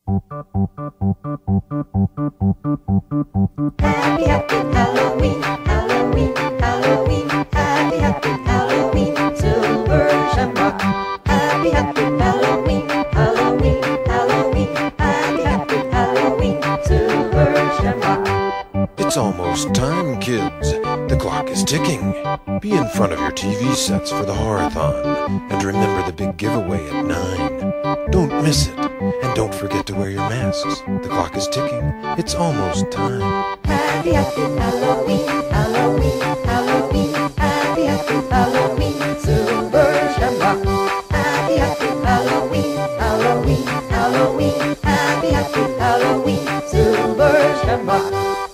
Happy, happy Halloween, Halloween, Halloween. Happy, happy Halloween, Silver Shamrock. Happy, happy Halloween, Halloween, Halloween. Happy, happy Halloween, Silver Shamrock. It's almost time, kids. The clock is ticking. Be in front of your TV sets for the Horror-thon. And remember the big giveaway at 9. Don't miss it. And don't forget to wear your masks. The clock is ticking. It's almost time. Happy, happy Halloween, Halloween, Halloween. Happy, happy Halloween, Silver Shamrock. Happy, happy Halloween, Halloween, Halloween. Happy, happy Halloween, Silver Shamrock.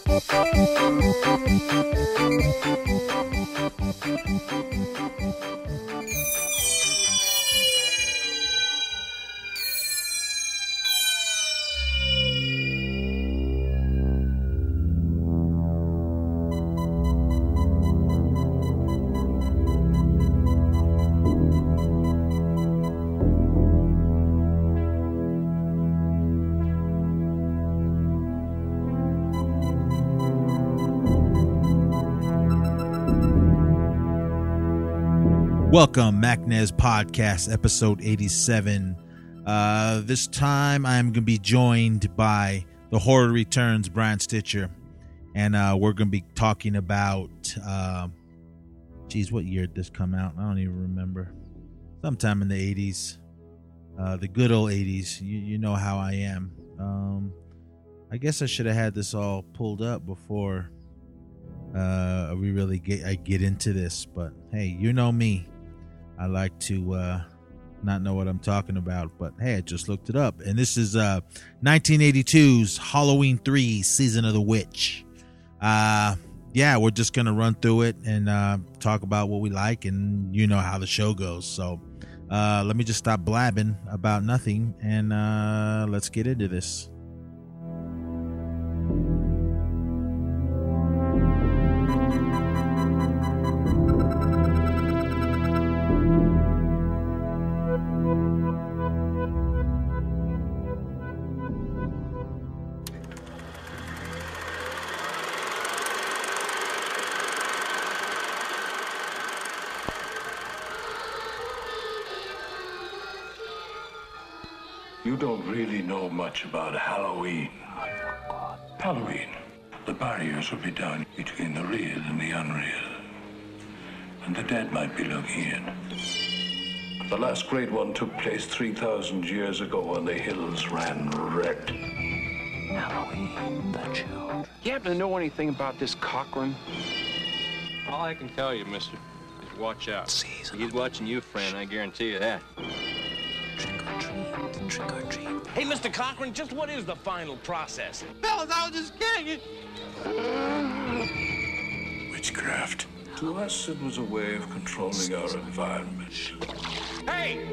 Welcome, MacNez Podcast, episode 87. This time I'm going to be joined by the Horror Returns, Brian Stitcher. And we're going to be talking about, what year did this come out? I don't even remember. Sometime in the 80s. The good old 80s. You know how I am. I guess I should have had this all pulled up before we really get into this. But hey, you know me. I like to not know what I'm talking about, but hey, I just looked it up. And this is 1982's Halloween 3, Season of the Witch. We're just going to run through it and talk about what we like, and you know how the show goes. So let me just stop blabbing about nothing, and let's get into this. You don't really know much about Halloween. Halloween. The barriers will be down between the real and the unreal. And the dead might be looking in. The last great one took place 3,000 years ago when the hills ran red. Halloween, the children. You happen to know anything about this Cochran? All I can tell you, mister, is watch out. Season. He's watching you, friend, I guarantee you that. Trick or treat, trick or treat. Hey, Mr. Cochran, just what is the final process? Fellas, I was just kidding. Witchcraft. To us, it was a way of controlling our environment. Hey!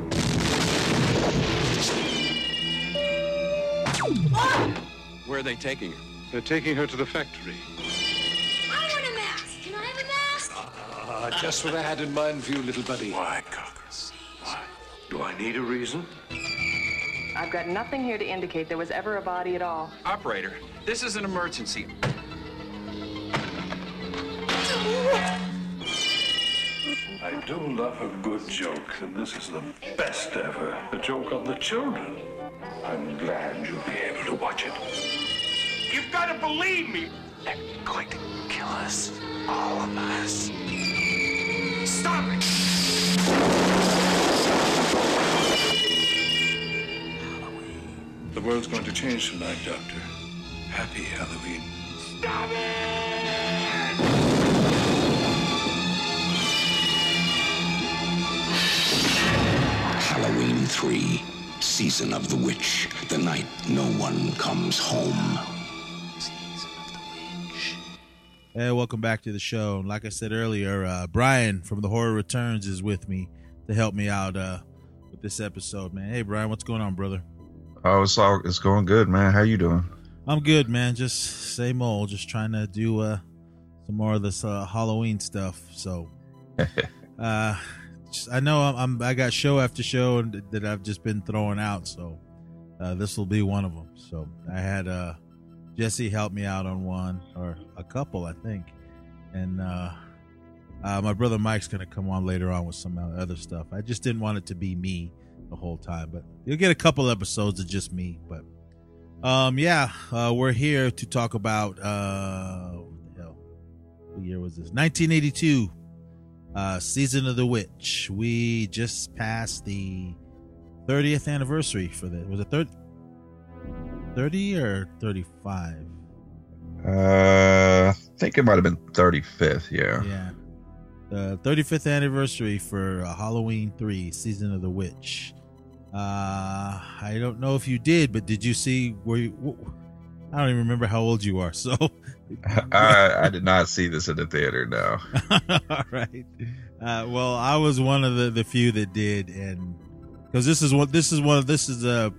Where are they taking her? They're taking her to the factory. I want a mask. Can I have a mask? Just what I had in mind for you, little buddy. Why, Cochran? Why? Do I need a reason? I've got nothing here to indicate there was ever a body at all. Operator, this is an emergency. I do love a good joke, and this is the best ever. A joke on the children. I'm glad you'll be able to watch it. You've got to believe me! They're going to kill us. All of us. Stop it! The world's going to change tonight, Doctor. Happy Halloween. Stop it! Halloween 3, Season of the Witch, the night no one comes home. Season of the Witch. Hey, welcome back to the show. Like I said earlier, Brian from the Horror Returns is with me to help me out with this episode, man. Hey, Brian, what's going on, brother? Oh, it's going good, man. How you doing? I'm good, man. Just same old. Just trying to do some more of this Halloween stuff. So, I know I got show after show that I've just been throwing out. So, this will be one of them. So I had Jesse help me out on one or a couple, I think, and my brother Mike's going to come on later on with some other stuff. I just didn't want it to be me the whole time, but you'll get a couple episodes of just me. But we're here to talk about what the hell? What year was this? 1982, Season of the Witch. We just passed the 30th anniversary for that. Was it 30 or 35? I think it might have been 35th. Yeah. Yeah. The 35th anniversary for Halloween 3, Season of the Witch. I don't know if you did, but did you see I don't even remember how old you are. So I did not see this in the theater. No. All right. Well, I was one of the few that did, and because this is one of the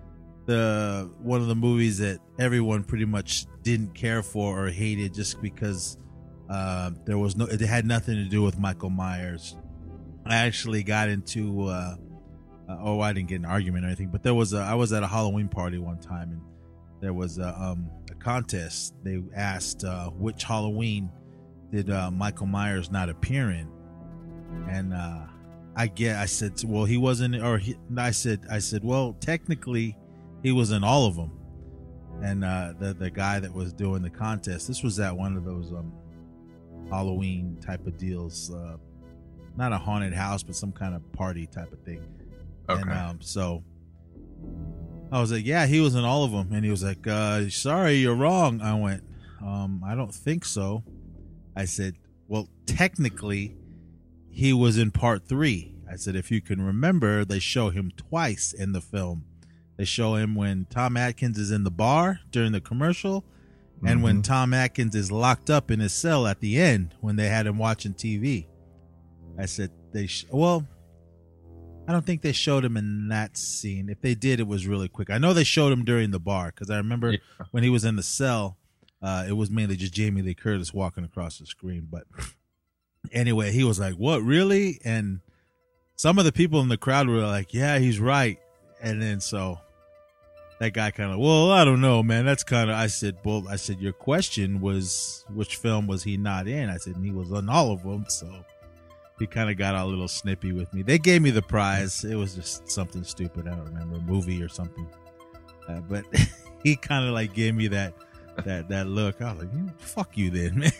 movies that everyone pretty much didn't care for or hated just because it had nothing to do with Michael Myers. I actually got into I didn't get an argument or anything, but I was at a Halloween party one time, and there was a contest. They asked which Halloween did Michael Myers not appear in, and I said, well, he wasn't, I said, well, technically he was in all of them. And the guy that was doing the contest, this was at one of those Halloween type of deals, not a haunted house, but some kind of party type of thing. Okay. And so I was like, yeah, he was in all of them. And he was like, sorry, you're wrong. I went, I don't think so. I said, well, technically he was in part 3. I said, if you can remember, they show him twice in the film. They show him when Tom Atkins is in the bar during the commercial, and when Tom Atkins is locked up in his cell at the end when they had him watching TV. I said, I don't think they showed him in that scene. If they did, it was really quick. I know they showed him during the bar, because I remember when he was in the cell, it was mainly just Jamie Lee Curtis walking across the screen. But anyway, he was like, what, really? And some of the people in the crowd were like, yeah, he's right. And then so that guy kind of, well, I don't know, man. That's kind of, I said, your question was, which film was he not in? I said, and he was in all of them. So he kind of got a little snippy with me. They gave me the prize. It was just something stupid. I don't remember, a movie or something. But he kind of like gave me that look. I was like, fuck you then, man.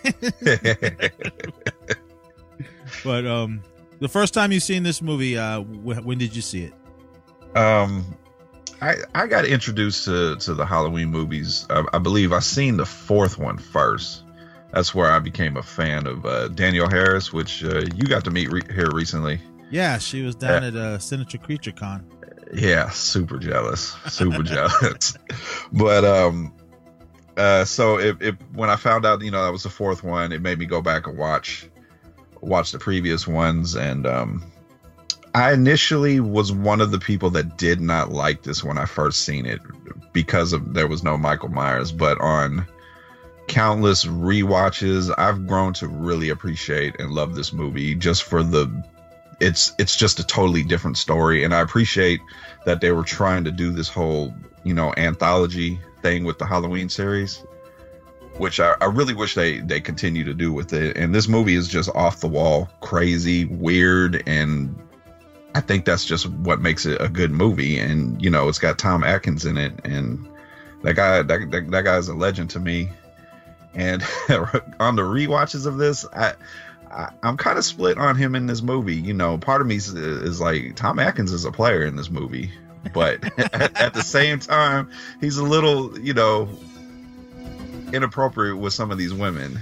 But the first time you seen this movie, when did you see it? I got introduced to the Halloween movies. I believe I seen the 4th one first. That's where I became a fan of Danielle Harris, which you got to meet here recently. Yeah, she was down at Signature Creature Con. Yeah, super jealous, jealous. But so when I found out, that was the 4th one, it made me go back and watch the previous ones, and I initially was one of the people that did not like this when I first seen it because there was no Michael Myers, but on countless rewatches, I've grown to really appreciate and love this movie just for it's just a totally different story. And I appreciate that they were trying to do this whole, anthology thing with the Halloween series, which I really wish they continue to do with it. And this movie is just off the wall, crazy, weird, and I think that's just what makes it a good movie. And it's got Tom Atkins in it, and that guy's a legend to me. And on the rewatches of this, I'm kind of split on him in this movie. Part of me is like, Tom Atkins is a player in this movie, but at the same time, he's a little inappropriate with some of these women.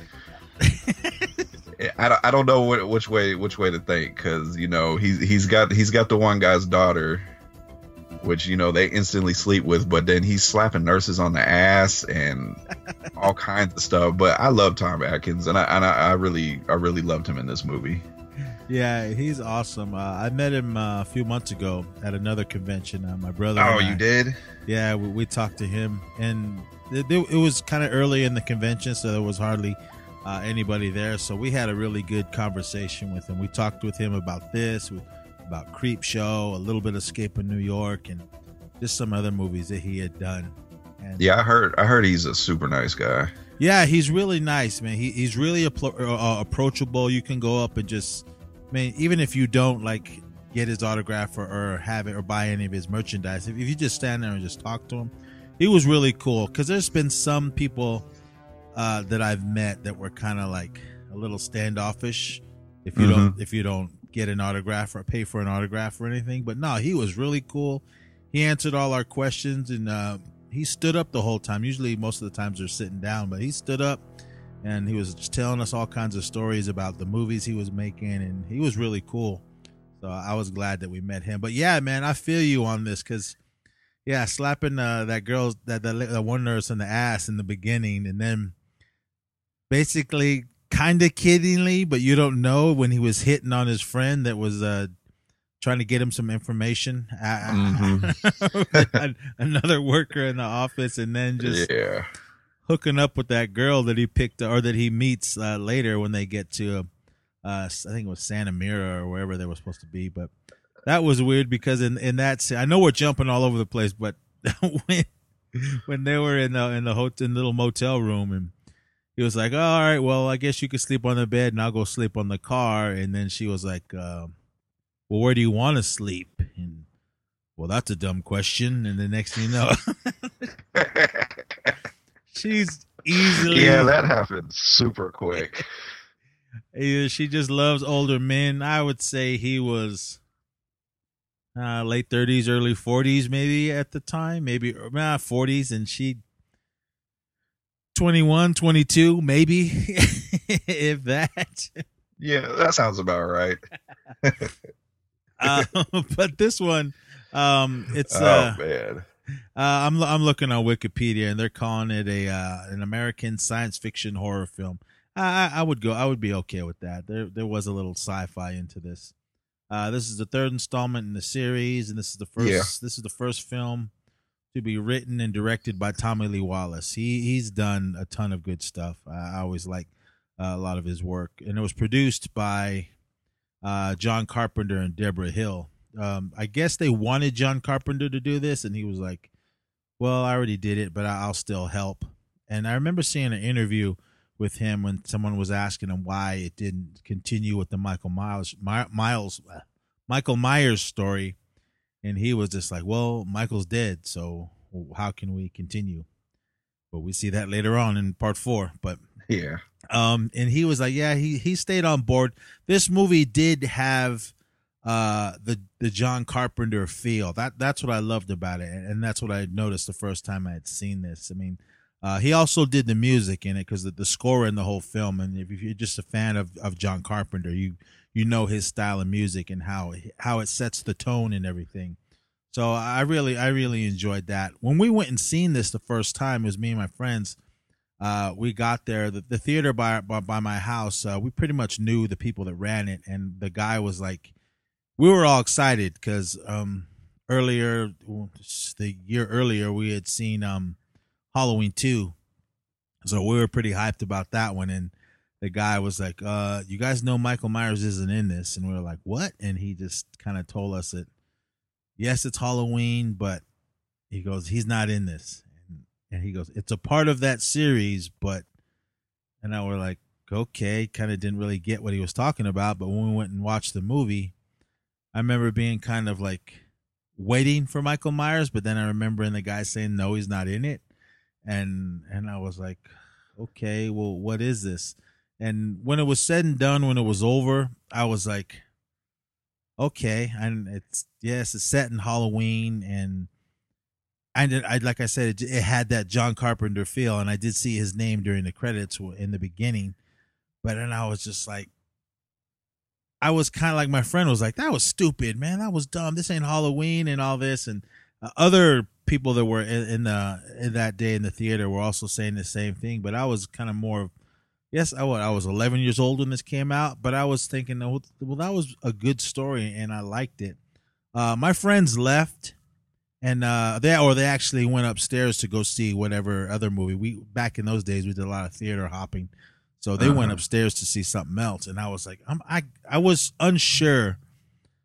I don't know which way to think, because he's got the one guy's daughter, which they instantly sleep with, but then he's slapping nurses on the ass and all kinds of stuff. But I love Tom Atkins, and I really loved him in this movie. Yeah, he's awesome. I met him a few months ago at another convention. My brother. Oh, you did? Yeah, we talked to him, and it was kind of early in the convention, so there was hardly anybody there. So we had a really good conversation with him. We talked with him about this, about Creep Show, a little bit of Escape in New York, and just some other movies that he had done. And Yeah, I heard he's a super nice guy. yeah, he's really nice, man. He's really approachable. You can go up and just, even if you don't like get his autograph or have it or buy any of his merchandise, if you just stand there and just talk to him, he was really cool. Because there's been some people that I've met that were kind of like a little standoffish if you don't get an autograph or pay for an autograph or anything. But no, he was really cool. He answered all our questions, and he stood up the whole time. Usually most of the times they're sitting down, but he stood up and he was just telling us all kinds of stories about the movies he was making, and he was really cool. So I was glad that we met him. But yeah, man, I feel you on this, because yeah, slapping that girl, that one nurse in the ass in the beginning, and then basically kind of kiddingly, but you don't know, when he was hitting on his friend that was trying to get him some information, another worker in the office, and then just hooking up with that girl that he picked or that he meets later when they get to I think it was Santa Mira or wherever they were supposed to be. But that was weird, because in that scene, I know we're jumping all over the place, but when they were in the hotel, little motel room, and he was like, oh, all right, well, I guess you could sleep on the bed and I'll go sleep on the car. And then she was like, well, where do you want to sleep? And, well, that's a dumb question. And the next thing you know, she's easily. Yeah, that happened super quick. She just loves older men. I would say he was late 30s, early 40s, maybe at the time, maybe 40s. And she 21, 22, maybe, if that. Yeah, that sounds about right. But this one, it's man. I'm looking on Wikipedia, and they're calling it an American science fiction horror film. I would be okay with that. There was a little sci-fi into this. This is the third installment in the series, and this is the first. Yeah. This is the first film to be written and directed by Tommy Lee Wallace. He's done a ton of good stuff. I always like a lot of his work, and it was produced by John Carpenter and Deborah Hill. I guess they wanted John Carpenter to do this, and he was like, well, I already did it, but I'll still help. And I remember seeing an interview with him when someone was asking him why it didn't continue with the Michael Myers story. And he was just like, well, Michael's dead, so how can we continue? But we see that later on in part 4. But yeah. And he was like, yeah, he stayed on board. This movie did have the John Carpenter feel. That's what I loved about it, and that's what I noticed the first time I had seen this. I mean, he also did the music in it, because the score in the whole film. And if you're just a fan of John Carpenter, you know his style of music and how it sets the tone and everything. So I really enjoyed that. When we went and seen this the first time, it was me and my friends. We got there, the theater by my house. We pretty much knew the people that ran it, and the guy was like, we were all excited because the year earlier, we had seen Halloween 2, so we were pretty hyped about that one. And the guy was like, you guys know Michael Myers isn't in this? And we were like, what? And he just kind of told us that, yes, it's Halloween, but he goes, he's not in this. And he goes, it's a part of that series, but, and I were like, okay, kind of didn't really get what he was talking about. But when we went and watched the movie, I remember being kind of like waiting for Michael Myers, but then I remember the guy saying, no, he's not in it. And I was like, okay, well, what is this? And when it was said and done, when it was over, I was like, okay. And it's set in Halloween, and I like I said, it had that John Carpenter feel, and I did see his name during the credits in the beginning. But then I was just like, I was kind of like my friend was like, that was stupid, man. That was dumb. This ain't Halloween and all this. And other people that were in that day in the theater were also saying the same thing. But I was kind of more, yes, I was 11 years old when this came out, but I was thinking, well, that was a good story and I liked it. My friends left, and they actually went upstairs to go see whatever other movie. Back in those days, we did a lot of theater hopping. So they went upstairs to see something else, and I was like, I was unsure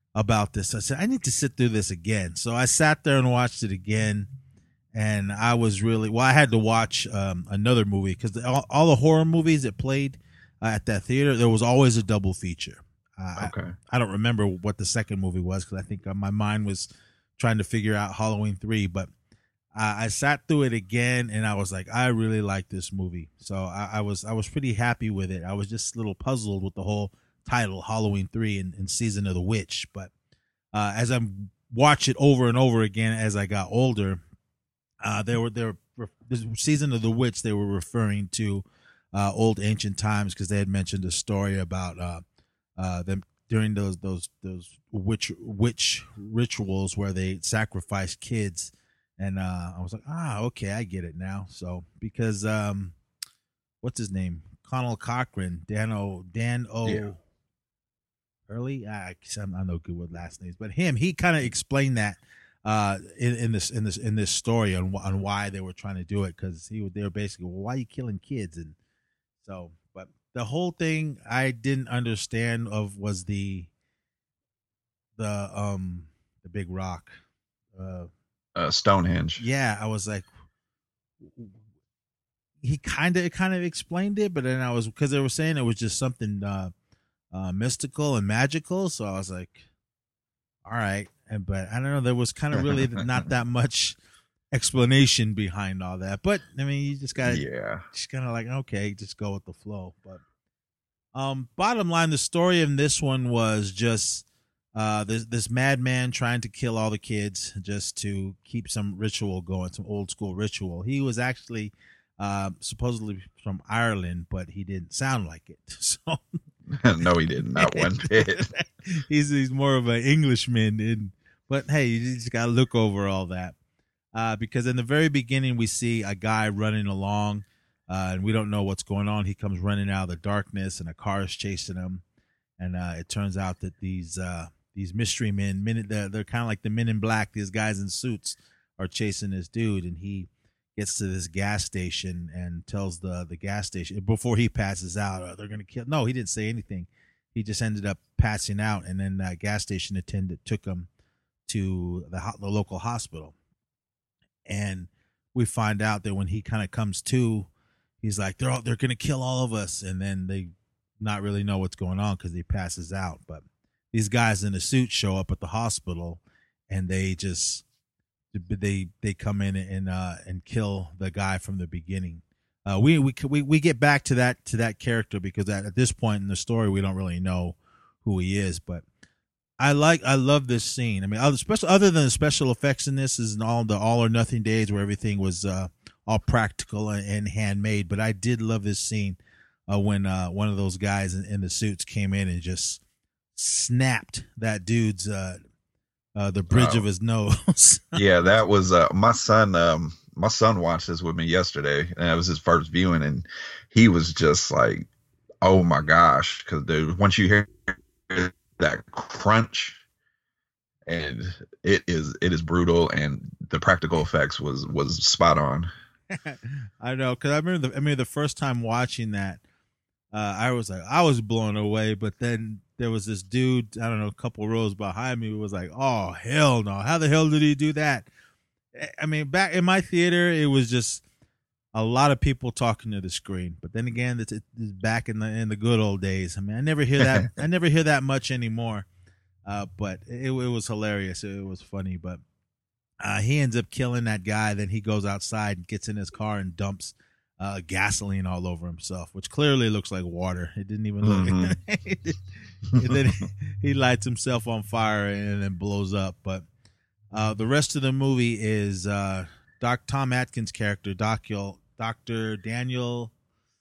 about this. I said, I need to sit through this again. So I sat there and watched it again. And I was really, I had to watch another movie because all the horror movies that played at that theater, there was always a double feature. Okay. I don't remember what the second movie was because I think my mind was trying to figure out Halloween 3. But I sat through it again, and I was like, I really like this movie. So I was pretty happy with it. I was just a little puzzled with the whole title, Halloween 3 and Season of the Witch. But as I watched it over and over again as I got older, the Season of the Witch, they were referring to old ancient times because they had mentioned a story about them during those witch rituals where they sacrifice kids. And I was like, okay, I get it now. So because what's his name? Conal Cochran, Dan O. Hurley. I'm no good with last names, but he kind of explained that in this story on why they were trying to do it, because they were basically, well, why are you killing kids? And so, but the whole thing I didn't understand was the big rock. Stonehenge. Yeah, I was like, he kind of explained it, but then because they were saying it was just something mystical and magical, so I was like, all right. But I don't know, there was kind of really not that much explanation behind all that. But I mean, you just gotta, just kind of like, okay, just go with the flow. But bottom line, the story in this one was just this madman trying to kill all the kids just to keep some ritual going, some old school ritual. He was actually supposedly from Ireland, but he didn't sound like it. So no, he didn't. Not one bit. he's more of an Englishman. But hey, you just gotta look over all that because in the very beginning we see a guy running along, and we don't know what's going on. He comes running out of the darkness, and a car is chasing him. And it turns out that these mystery men, they're kind of like the Men in Black. These guys in suits are chasing this dude, and he gets to this gas station and tells the gas station before he passes out, they're going to kill. No, he didn't say anything. He just ended up passing out, and then that gas station attendant took him to the local hospital. And we find out that when he kind of comes to, he's like, they're going to kill all of us, and then they not really know what's going on because he passes out. But these guys in the suit show up at the hospital, and they just they come in and kill the guy from the beginning. We get back to that character because at this point in the story we don't really know who he is. But I love this scene. I mean, other than the special effects in this is all the All or Nothing days where everything was all practical and handmade. But I did love this scene. When one of those guys in the suits came in and just snapped that dude's the bridge of his nose. Yeah, that was my son. My son watched this with me yesterday, and it was his first viewing, and he was just like, "Oh my gosh!" Because once you hear that crunch, and it is brutal, and the practical effects was spot on. I know, because I remember the first time watching that. I was blown away, but then there was this dude, I don't know, a couple rows behind me who was like, oh, hell no. How the hell did he do that? I mean, back in my theater, it was just a lot of people talking to the screen. But then again, it's back in the good old days. I mean, I never hear that. I never hear that much anymore. But it was hilarious. It was funny. But he ends up killing that guy. Then he goes outside and gets in his car and dumps gasoline all over himself, which clearly looks like water. It didn't even look. And then he lights himself on fire and then blows up. But the rest of the movie is Tom Atkins' character, Dr. Daniel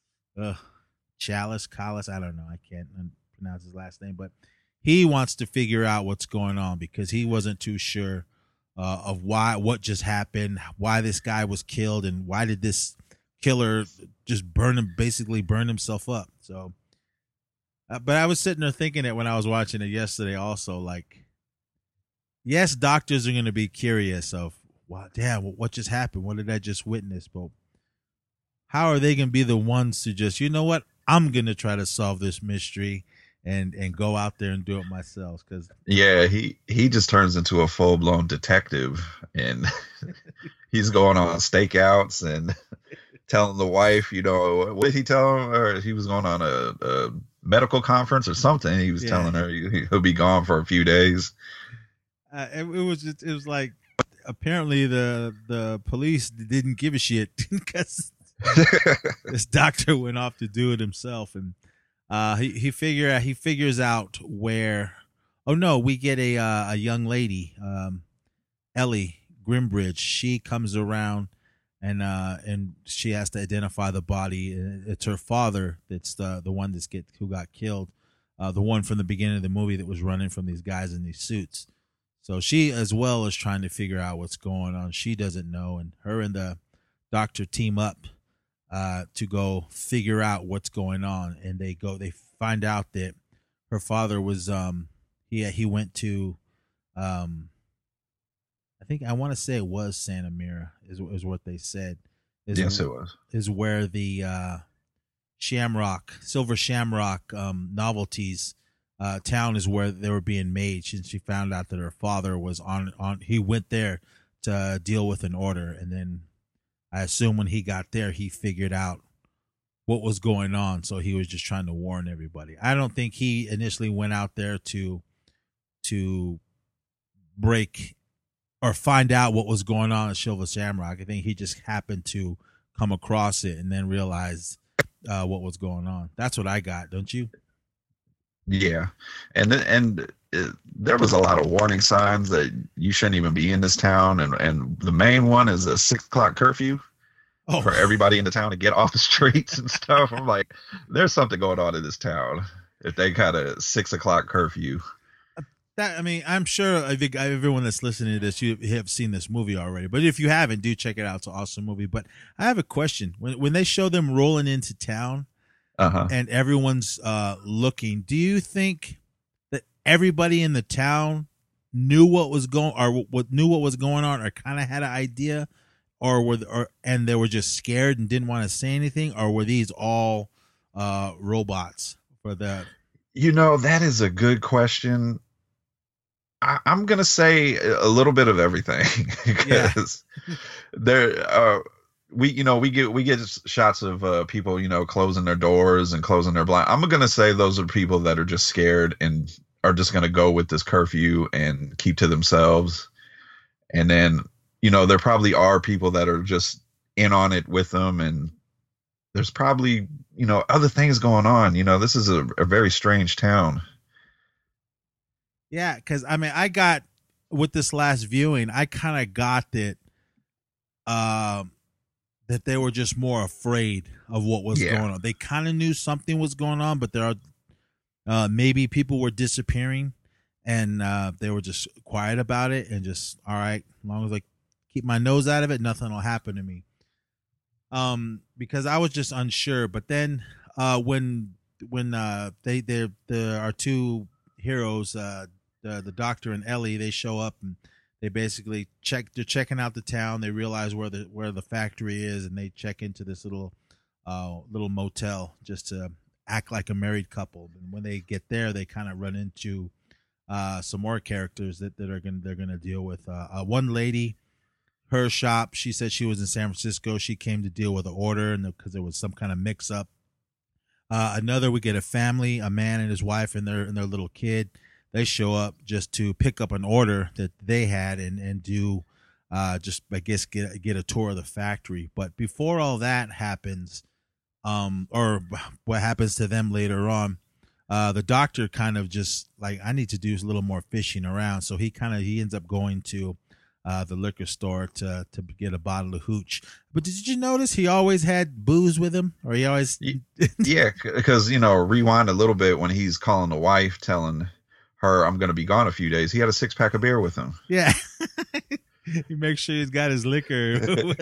Chalice. I don't know. I can't pronounce his last name, but he wants to figure out what's going on because he wasn't too sure of what just happened, why this guy was killed, and why did this killer just basically burn himself up. So, but I was sitting there thinking it when I was watching it yesterday also, like, yes, doctors are going to be curious of, wow, damn, what just happened? What did I just witness? But how are they going to be the ones to just, you know what? I'm going to try to solve this mystery. and go out there and do it myself. Because Yeah, he just turns into a full blown detective, and he's going on stakeouts and telling the wife, what did he tell him? Or he was going on a medical conference or something. He was telling her he'll be gone for a few days. It was like apparently the police didn't give a shit because this doctor went off to do it himself, and he figures out where. Oh no, we get a young lady, Ellie Grimbridge. She comes around and she has to identify the body. It's her father. That's the one who got killed. The one from the beginning of the movie that was running from these guys in these suits. So she as well is trying to figure out what's going on. She doesn't know, and her and the doctor team up to go figure out what's going on. And they find out that her father was he went to I want to say it was Santa Mira is what they said. Yes, it was. Is where the Silver Shamrock novelties town is where they were being made. She found out that her father was on. He went there to deal with an order, and then I assume when he got there, he figured out what was going on. So he was just trying to warn everybody. I don't think he initially went out there to break or find out what was going on at Silver Shamrock. I think he just happened to come across it and then realize what was going on. That's what I got, don't you? Yeah, and there was a lot of warning signs that you shouldn't even be in this town, and the main one is a 6 o'clock curfew for everybody in the town to get off the streets and stuff. I'm like, there's something going on in this town if they got a 6 o'clock curfew. I'm sure I think everyone that's listening to this, you have seen this movie already. But if you haven't, do check it out. It's an awesome movie. But I have a question. When they show them rolling into town and everyone's looking, do you think that everybody in the town knew what was going on, or kind of had an idea, and they were just scared and didn't want to say anything, or were these all robots for that? That is a good question. I'm gonna say a little bit of everything because we get shots of people closing their doors and closing their blinds. I'm gonna say those are people that are just scared and are just gonna go with this curfew and keep to themselves. And then there probably are people that are just in on it with them, and there's probably other things going on. This is a very strange town. Yeah, because I got with this last viewing, I kind of got that that they were just more afraid of what was going on. They kind of knew something was going on, but there are maybe people were disappearing, and they were just quiet about it and just all right, as long as I keep my nose out of it, nothing will happen to me. Because I was just unsure. But then when our two heroes, the doctor and Ellie, they show up and they basically they're checking out the town. They realize where the factory is, and they check into this little motel just to act like a married couple. And when they get there, they kind of run into some more characters that they're gonna deal with. One lady, her shop, she said she was in San Francisco. She came to deal with an order, and because there was some kind of mix up. Another, we get a family, a man and his wife and their little kid. They show up just to pick up an order that they had and do just, I guess, get a tour of the factory. But before all that happens, or what happens to them later on, the doctor kind of just like, I need to do a little more fishing around. So he ends up going to the liquor store to get a bottle of hooch. But did you notice he always had booze with him, or he always? Yeah, because rewind a little bit when he's calling the wife, telling her, "I'm going to be gone a few days." He had a 6-pack of beer with him. Yeah, he makes sure he's got his liquor.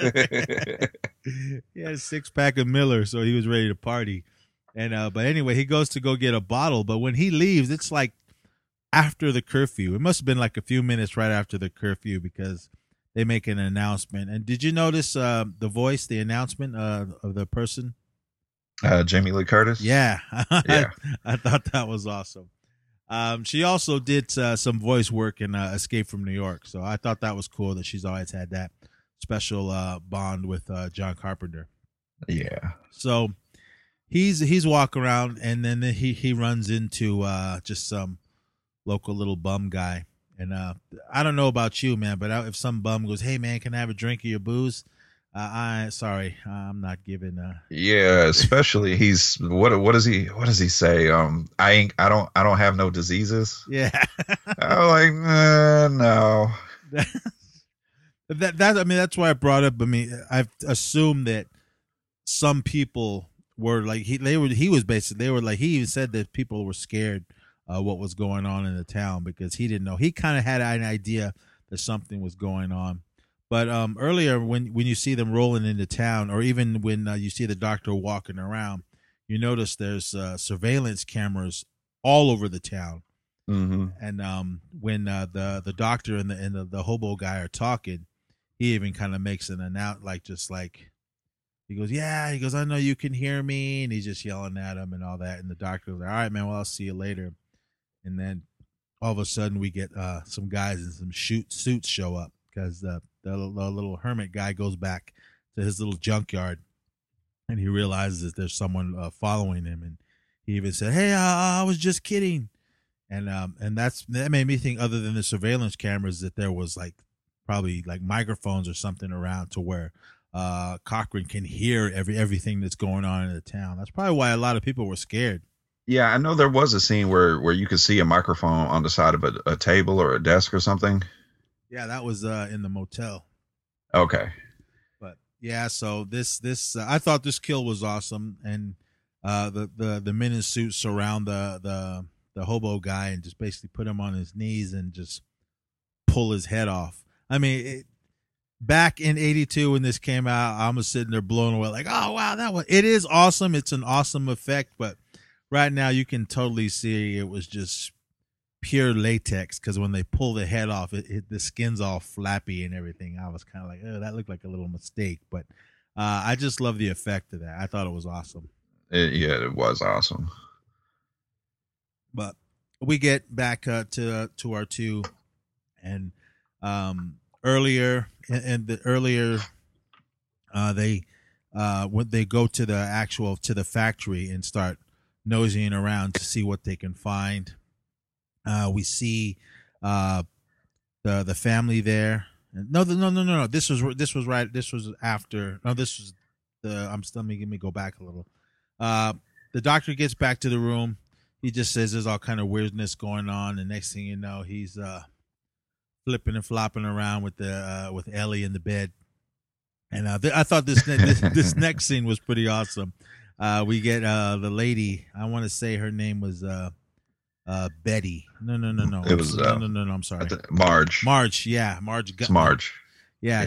He had a 6-pack of Miller, so he was ready to party. And but anyway, he goes to go get a bottle, but when he leaves, it's like after the curfew. It must have been like a few minutes right after the curfew, because they make an announcement. And did you notice the voice, the announcement of the person? Jamie Lee Curtis. Yeah. Yeah. I thought that was awesome. She also did some voice work in Escape from New York, so I thought that was cool that she's always had that special bond with John Carpenter. Yeah. So he's walking around, and then he runs into just some local little bum guy. And I don't know about you, man, but if some bum goes, "Hey, man, can I have a drink of your booze?" I'm not giving. Yeah, especially what does he say? I don't have no diseases. Yeah. I'm like, no. That's why I brought up. I mean, I've assumed that some people were like he even said that people were scared what was going on in the town because he didn't know. He kind of had an idea that something was going on. But earlier when you see them rolling into town, or even when you see the doctor walking around, you notice there's surveillance cameras all over the town. Mm-hmm. And when the doctor and the hobo guy are talking, he even kind of makes an announcement, he goes, "Yeah," he goes, "I know you can hear me," and he's just yelling at him and all that. And the doctor goes, "All right, man, well, I'll see you later." And then all of a sudden we get some guys in some suits show up because the little hermit guy goes back to his little junkyard, and he realizes that there's someone following him, and he even said, "Hey, I was just kidding," and that made me think, other than the surveillance cameras, that there was probably microphones or something around to where Cochran can hear everything that's going on in the town. That's probably why a lot of people were scared. Yeah, I know there was a scene where you could see a microphone on the side of a table or a desk or something. Yeah, that was in the motel. Okay. But yeah, so this I thought this kill was awesome, and the men in suits surround the hobo guy and just basically put him on his knees and just pull his head off. I mean, back in '82 when this came out, I was sitting there blown away, oh wow, it is awesome. It's an awesome effect, but right now you can totally see it was just pure latex, because when they pull the head off, the skin's all flappy and everything. I was kind of like, oh, that looked like a little mistake, but I just love the effect of that. I thought it was awesome. It was awesome. But we get back to our two, and earlier when they go to the factory and start nosing around to see what they can find. We see the family there. No. This was right. This was after. No, this was the. Let me go back a little. The doctor gets back to the room. He just says there's all kind of weirdness going on, and next thing you know, he's flipping and flopping around with Ellie in the bed. And I thought this next scene was pretty awesome. We get the lady. I want to say her name was Betty. No. It was no. I'm sorry. Marge. Marge. Yeah, Marge. It's Marge. Yeah,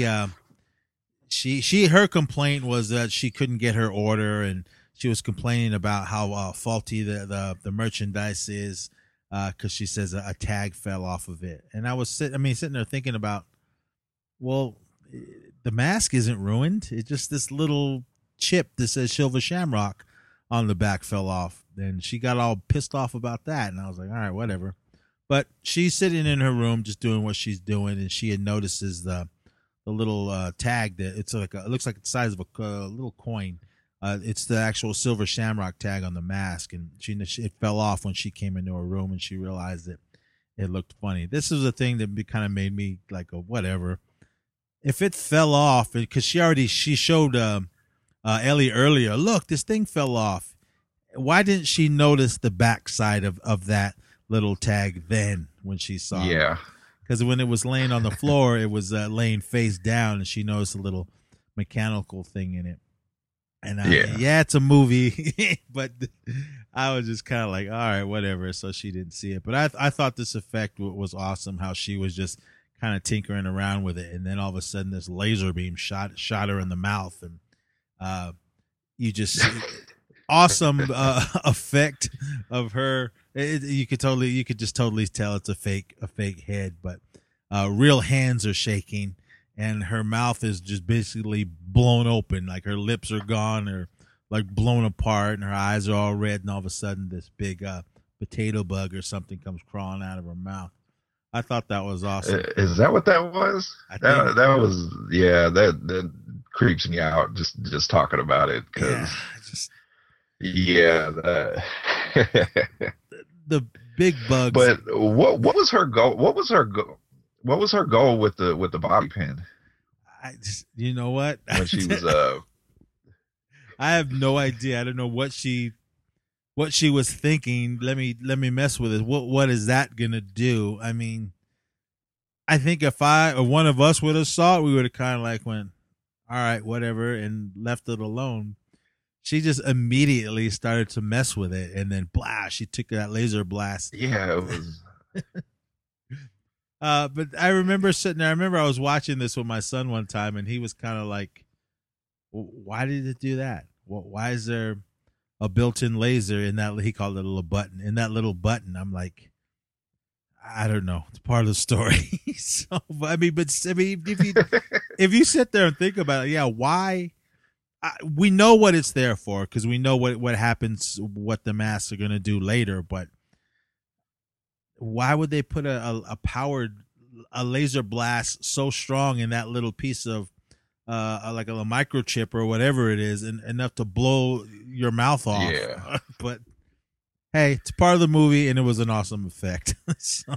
her complaint was that she couldn't get her order, and she was complaining about how faulty the merchandise is, because she says a tag fell off of it. And I was sitting there thinking about, well, the mask isn't ruined. It's just this little chip that says Silver Shamrock on the back fell off. And she got all pissed off about that. And I was like, all right, whatever. But she's sitting in her room just doing what she's doing, and she notices the little tag that it looks like the size of a little coin. It's the actual Silver Shamrock tag on the mask, and it fell off when she came into her room, and she realized that it looked funny. This is the thing that kind of made me like, whatever. If it fell off, because she showed Ellie earlier, look, this thing fell off. Why didn't she notice the backside of that little tag then when she saw it? Yeah. Because when it was laying on the floor, it was laying face down, and she noticed a little mechanical thing in it. And yeah, it's a movie, but I was just kind of like, all right, whatever. So she didn't see it. But I thought this effect was awesome, how she was just kind of tinkering around with it. And then all of a sudden this laser beam shot her in the mouth. And you just see awesome effect of her. You could just totally tell it's a fake head, but real hands are shaking. And her mouth is just basically blown open, like her lips are gone, her like blown apart, and her eyes are all red, and all of a sudden this big potato bug or something comes crawling out of her mouth. I thought that was awesome. Is that what that was? That was, yeah, that creeps me out just talking about it, because the big bugs. But what was her goal? What was her goal with the bobby pin? You know what? When she was I have no idea. I don't know what she was thinking. Let me mess with it. What is that gonna do? I mean, I think if I or one of us would have saw it, we would have kind of like went, all right, whatever, and left it alone. She just immediately started to mess with it, and then she took that laser blast. Yeah, it was. But I remember sitting there. I remember I was watching this with my son one time, and he was kind of like, why did it do that? Why is there a built-in laser in that? He called it a little button. In that little button, I'm like, I don't know. It's part of the story. So, if you sit there and think about it, why? We know what it's there for, because we know what happens, what the masks are going to do later. But why would they put a laser blast so strong in that little piece of like a microchip or whatever it is, and enough to blow your mouth off? Yeah. But hey, it's part of the movie, and it was an awesome effect. So,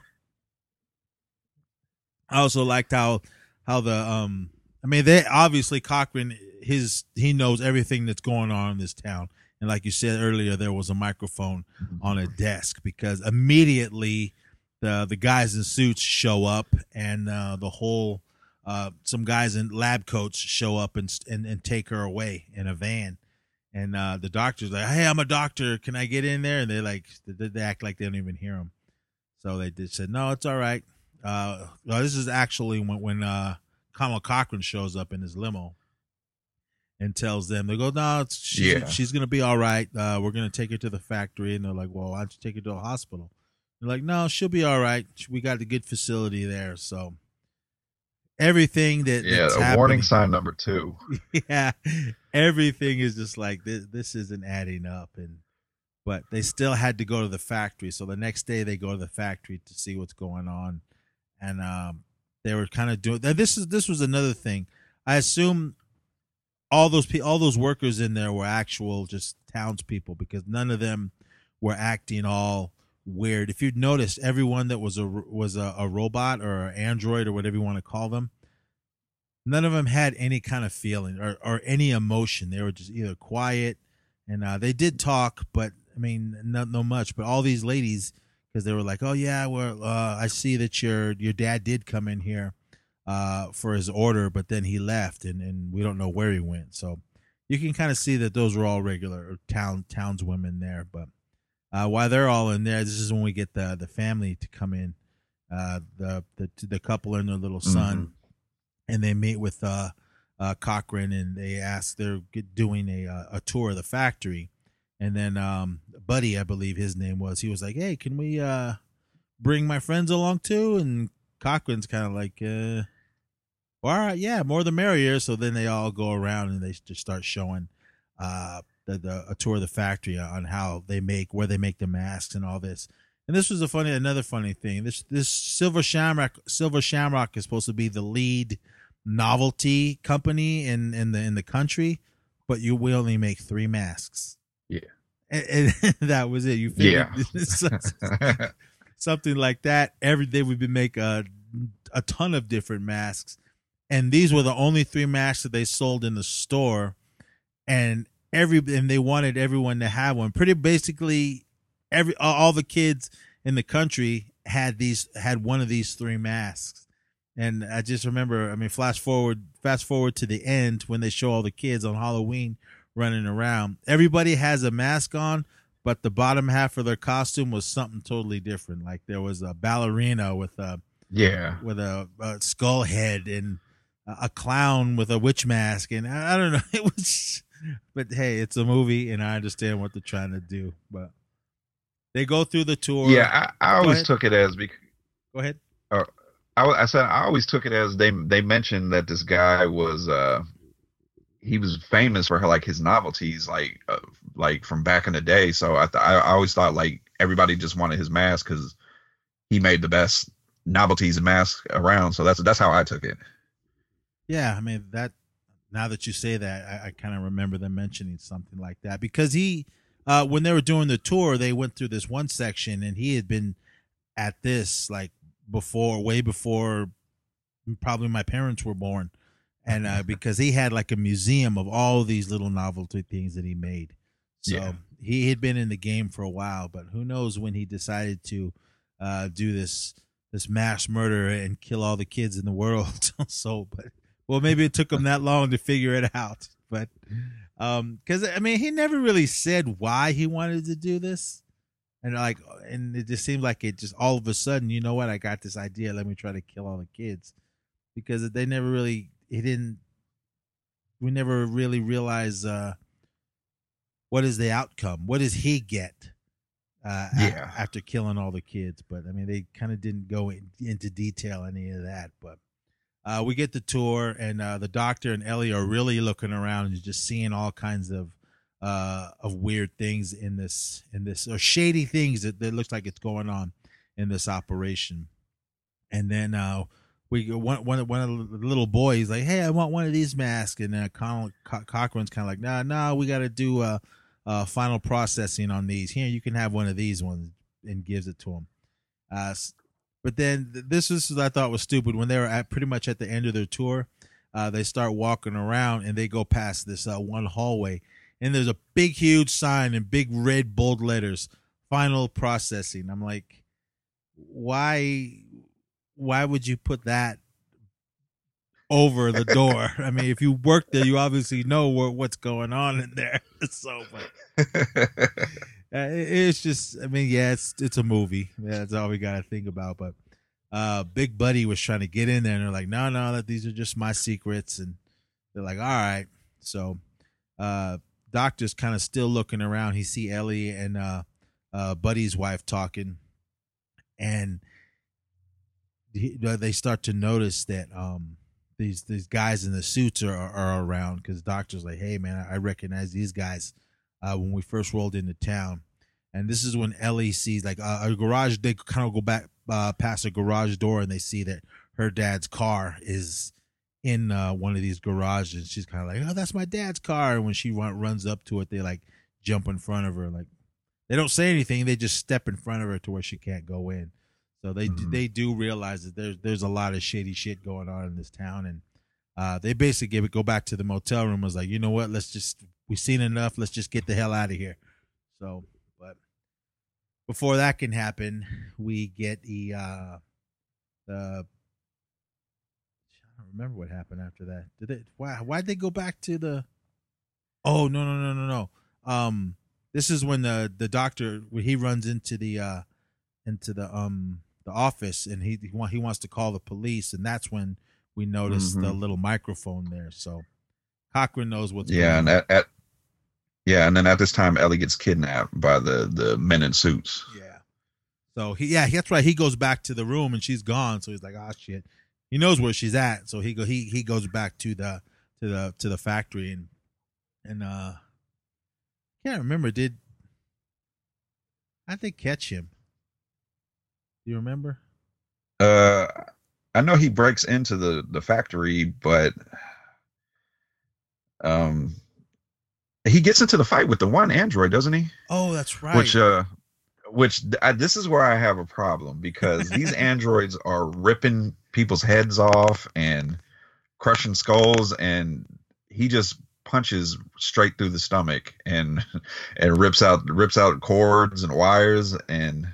I also liked how the they obviously Cochran, he knows everything that's going on in this town, and like you said earlier, there was a microphone on a desk, because immediately the guys in suits show up, and the whole some guys in lab coats show up and take her away in a van. And the doctor's like, hey, I'm a doctor. Can I get in there? And they act like they don't even hear him. So they said, no, it's all right. This is actually when Kamala Cochran shows up in his limo and tells them, they go, no, she's going to be all right. We're going to take her to the factory. And they're like, well, why don't you take her to a hospital? They're like, no, she'll be all right. We got a good facility there. So everything that's a warning sign number 2. Yeah, everything is just like this isn't adding up, but they still had to go to the factory. So the next day they go to the factory to see what's going on, and they were kind of doing this was another thing. I assume all those workers in there were actual just townspeople, because none of them were acting all weird. If you'd noticed, everyone that was a robot or an android or whatever you want to call them, none of them had any kind of feeling or any emotion. They were just either quiet, and they did talk, but I mean, not much. But all these ladies, because they were like, oh yeah, well, I see that your dad did come in here for his order, but then he left, and we don't know where he went. So you can kind of see that those were all regular townswomen there. But while they're all in there, this is when we get the family to come in, the couple and their little son, and they meet with Cochran, and they're doing a tour of the factory, and then Buddy, I believe his name was, he was like, hey, can we bring my friends along too? And Cochran's kind of like, all right, yeah, more the merrier. So then they all go around and they just start showing a tour of the factory on how where they make the masks and all this. And this was another funny thing. This Silver Shamrock is supposed to be the lead novelty company in the country, but we only make 3 masks. Yeah, and that was it. You figured something like that. Every day we've been make a ton of different masks, and these were the only 3 masks that they sold in the store, and they wanted everyone to have one. Pretty basically, all the kids in the country had one of these 3 masks. And I just remember, I mean, fast forward to the end when they show all the kids on Halloween running around. Everybody has a mask on, but the bottom half of their costume was something totally different. Like there was a ballerina with a skull head, and a clown with a witch mask, and I don't know. It was, but hey, it's a movie, and I understand what they're trying to do. But they go through the tour. Yeah, I always took it as. Go ahead. I said I always took it as they mentioned that this guy was he was famous for like his novelties, like from back in the day. So I always thought like everybody just wanted his mask because he made the best novelties and masks around. So that's how I took it. Yeah, I mean that. Now that you say that, I kind of remember them mentioning something like that because he, when they were doing the tour, they went through this one section, and he had been at this like way before probably my parents were born, and because he had like a museum of all these little novelty things that he made. So he had been in the game for a while, but who knows when he decided to do this mass murder and kill all the kids in the world. Well, maybe it took him that long to figure it out, but because I mean, he never really said why he wanted to do this, and it just seemed like it just all of a sudden, you know what, I got this idea, let me try to kill all the kids, because we never really realized what is the outcome, what does he get after killing all the kids. But I mean, they kind of didn't go into detail any of that, but. We get the tour, and the doctor and Ellie are really looking around and just seeing all kinds of weird things in this or shady things that looks like it's going on in this operation. And then one of the little boys like, hey, I want one of these masks, and Cochran's kind of like, nah, we got to do final processing on these. Here, you can have one of these ones, and gives it to him. But then this is what I thought was stupid. When they were pretty much at the end of their tour, they start walking around, and they go past this one hallway, and there's a big, huge sign in big red bold letters, final processing. I'm like, why would you put that over the door? I mean, if you work there, you obviously know what's going on in there. So, but it's just, I mean, yeah, it's a movie. Yeah, that's all we got to think about. But Big Buddy was trying to get in there, and they're like, no, these are just my secrets. And they're like, all right. So Doctor's kind of still looking around. He see Ellie and Buddy's wife talking, and they start to notice that these guys in the suits are around, because Doctor's like, hey, man, I recognize these guys when we first rolled into town. And this is when Ellie sees like a garage. They kind of go back past a garage door, and they see that her dad's car is in one of these garages. She's kind of like, oh, that's my dad's car. And when she runs up to it, they like jump in front of her. Like, they don't say anything. They just step in front of her to where she can't go in. So they do realize that there's a lot of shady shit going on in this town. And they basically go back to the motel room. Was like, you know what? We've seen enough. Let's just get the hell out of here. So, but before that can happen, we get the I don't remember what happened after that. Why'd they go back to the? Oh, no. This is when the doctor, when he runs into the office, and he wants to call the police, and that's when we notice the little microphone there. So Cochran knows what's going on. And then at this time, Ellie gets kidnapped by the men in suits. Yeah. So that's right. He goes back to the room, and she's gone. So he's like, oh shit. He knows where she's at. So he goes back to the factory, and I can't remember. How'd they catch him? Do you remember? I know he breaks into the factory, but he gets into the fight with the one android, doesn't he? Oh, that's right. This is where I have a problem, because these androids are ripping people's heads off and crushing skulls, and he just punches straight through the stomach and rips out cords and wires. And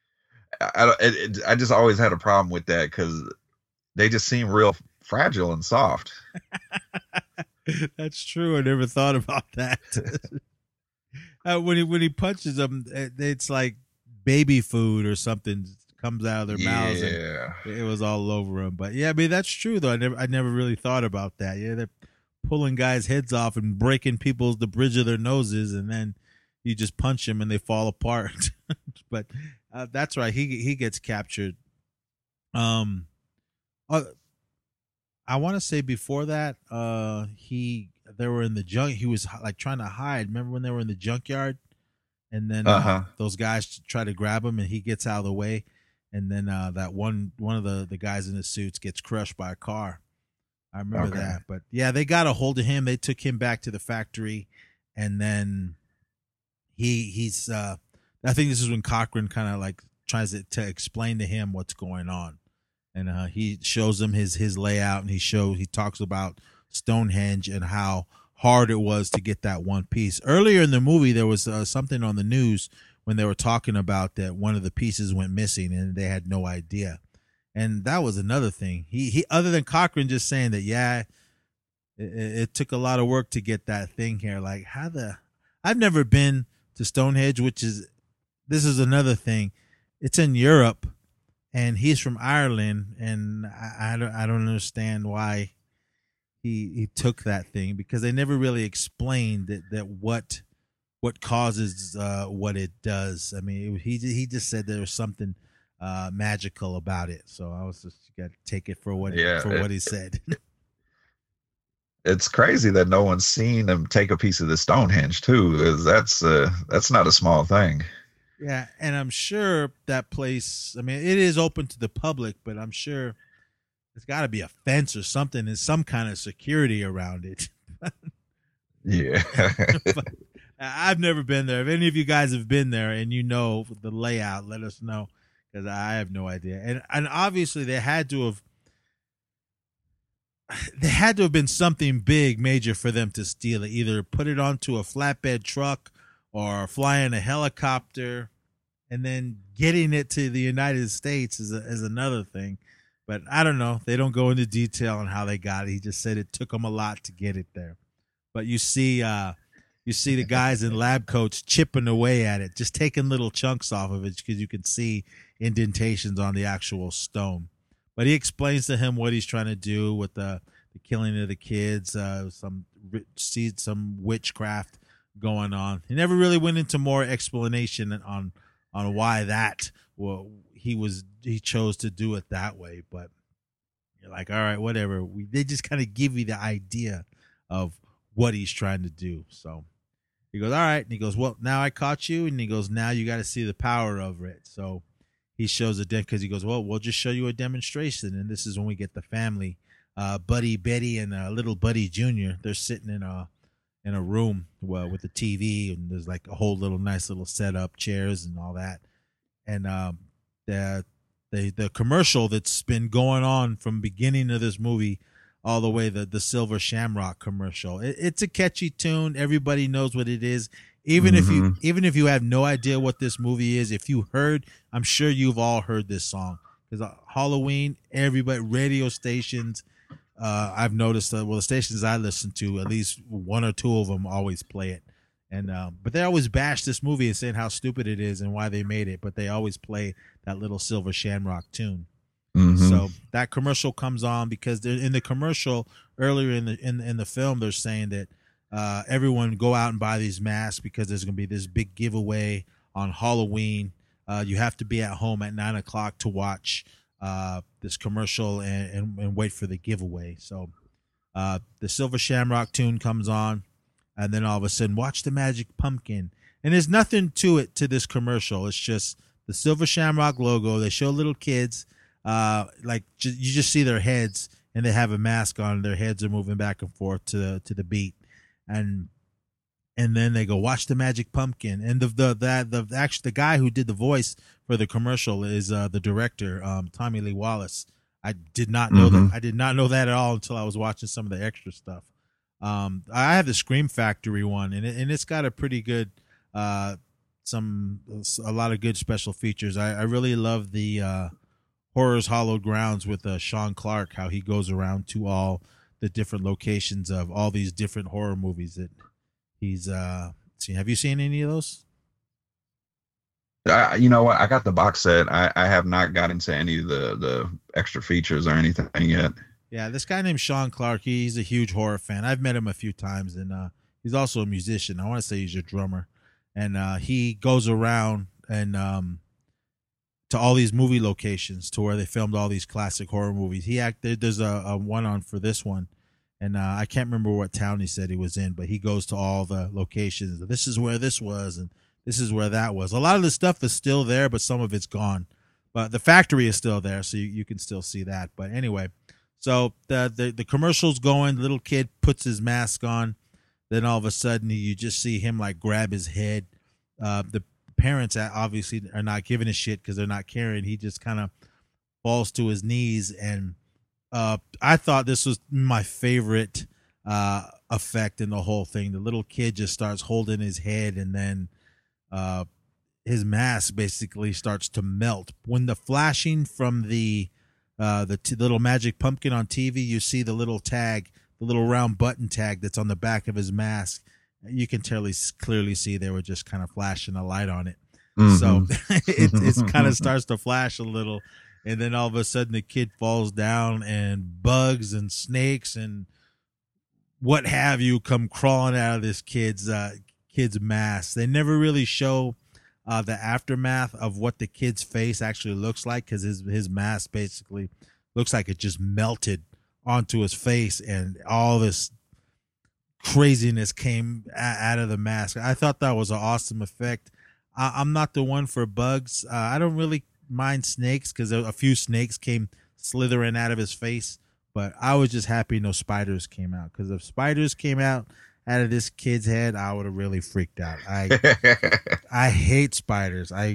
I just always had a problem with that, because they just seem real fragile and soft. That's true. I never thought about that. When he punches them, it's like baby food or something comes out of their mouths. And it was all over them. But yeah, I mean, that's true though. I never really thought about that. Yeah, they're pulling guys' heads off and breaking the bridge of their noses, and then you just punch them and they fall apart. But that's right. He gets captured. I want to say before that, they were in the junk. He was like trying to hide. Remember when they were in the junkyard, and then those guys try to grab him, and he gets out of the way, and then that one of the guys in the suits gets crushed by a car. I remember that. But yeah, they got a hold of him. They took him back to the factory, and then he's. I think this is when Cochran kind of like tries to explain to him what's going on, and he shows him his layout, and he talks about Stonehenge and how hard it was to get that one piece. Earlier in the movie, there was something on the news when they were talking about that one of the pieces went missing and they had no idea. And that was another thing. He other than Cochran just saying that, it took a lot of work to get that thing here. Like I've never been to Stonehenge, this is another thing. It's in Europe, and he's from Ireland, and I don't understand why he took that thing, because they never really explained that what causes what it does. I mean, he just said there was something magical about it. So I was just got to take it for what he said. It's crazy that no one's seen him take a piece of the Stonehenge too. That's not a small thing. Yeah, and I'm sure that place, I mean, it is open to the public, but I'm sure there's got to be a fence or something and some kind of security around it. Yeah. I've never been there. If any of you guys have been there and you know the layout, let us know, because I have no idea. And obviously they had to have been something big, major for them to steal it. Either put it onto a flatbed truck or fly in a helicopter, and then getting it to the United States is another thing. But I don't know. They don't go into detail on how they got it. He just said it took them a lot to get it there. But you see the guys in lab coats chipping away at it, just taking little chunks off of it, because you can see indentations on the actual stone. But he explains to him what he's trying to do with the killing of the kids, some witchcraft going on. He never really went into more explanation on why that he chose to do it that way. But you're like, all right, whatever. They just kind of give you the idea of what he's trying to do. So he goes, all right. And he goes, well, now I caught you. And he goes, now you got to see the power of it. So he shows it, because he goes, well, we'll just show you a demonstration. And this is when we get the family, Buddy, Betty, and little Buddy Jr. They're sitting in a room with a TV, and there's like a whole nice little setup, chairs and all that. And the commercial that's been going on from beginning of this movie all the way, the Silver Shamrock commercial. It's a catchy tune. Everybody knows what it is. Even if you have no idea what this movie is, if you heard, I'm sure you've all heard this song, because Halloween, everybody, radio stations, I've noticed the stations I listen to, at least one or two of them always play it. And but they always bash this movie and saying how stupid it is and why they made it, but they always play that little Silver Shamrock tune. So that commercial comes on, because they're in the commercial earlier in the film, they're saying that everyone go out and buy these masks, because there's going to be this big giveaway on Halloween. You have to be at home at 9:00 to watch this commercial and wait for the giveaway. So the Silver Shamrock tune comes on, and then all of a sudden, watch the Magic Pumpkin. And there's nothing to this commercial. It's just the Silver Shamrock logo. They show little kids, you just see their heads, and they have a mask on. Their heads are moving back and forth to the beat, and then they go, watch the Magic Pumpkin. And the guy who did the voice for the commercial is the director, Tommy Lee Wallace. I did not know that. I did not know that at all until I was watching some of the extra stuff. I have the Scream Factory one, and it's got a pretty good, a lot of good special features. I really love the Horrors Hallowed Grounds with Sean Clark, how he goes around to all the different locations of all these different horror movies that he's seen. Have you seen any of those? You know what? I got the box set. I have not got into any of the extra features or anything yet. Yeah, this guy named Sean Clark, he's a huge horror fan. I've met him a few times, and he's also a musician. I want to say he's a drummer. And he goes around and to all these movie locations to where they filmed all these classic horror movies. There's a one on for this one, And I can't remember what town he said he was in, but he goes to all the locations. This is where this was, and this is where that was. A lot of the stuff is still there, but some of it's gone. But the factory is still there, so you can still see that. But anyway, so the commercial's going. The little kid puts his mask on. Then all of a sudden, you just see him like grab his head. The parents obviously are not giving a shit because they're not caring. He just kind of falls to his knees, and I thought this was my favorite effect in the whole thing. The little kid just starts holding his head, and then his mask basically starts to melt. When the flashing from the little magic pumpkin on TV, you see the little tag, the little round button tag that's on the back of his mask. You can clearly see they were just kind of flashing a light on it. Mm-hmm. So it kind of starts to flash a little. And then all of a sudden the kid falls down, and bugs and snakes and what have you come crawling out of this kid's mask. They never really show the aftermath of what the kid's face actually looks like, because his mask basically looks like it just melted onto his face, and all this craziness came out of the mask. I thought that was an awesome effect. I'm not the one for bugs. I don't really mind snakes, because a few snakes came slithering out of his face, but I was just happy no spiders came out, because if spiders came out of this kid's head, I would have really freaked out. I hate spiders. I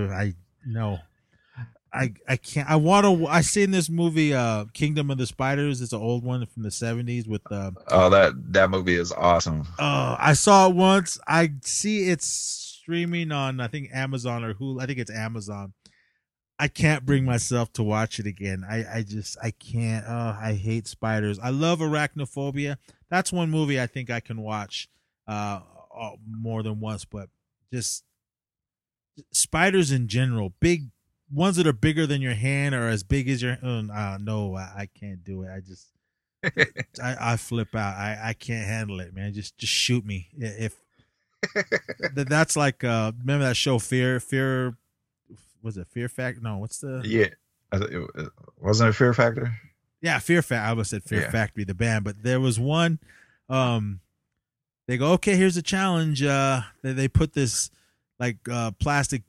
can't. I seen this movie Kingdom of the Spiders. It's an old one from the 70s with that movie is awesome. I saw it once. I see it's streaming on, I think, Amazon or Hulu. I think it's Amazon. I can't bring myself to watch it again. I can't. I hate spiders. I love Arachnophobia. That's one movie I think I can watch more than once, but just spiders in general, big ones that are bigger than your hand or as big as your no, I can't do it. I flip out. I can't handle it, man. Just shoot me. If that's like remember that show Fear was it Fear Factor? No, what's the wasn't it Fear Factor? Yeah, Fear Factor. I almost said Fear Factory, the band, but there was one. They go, okay, here's a challenge. They put this like plastic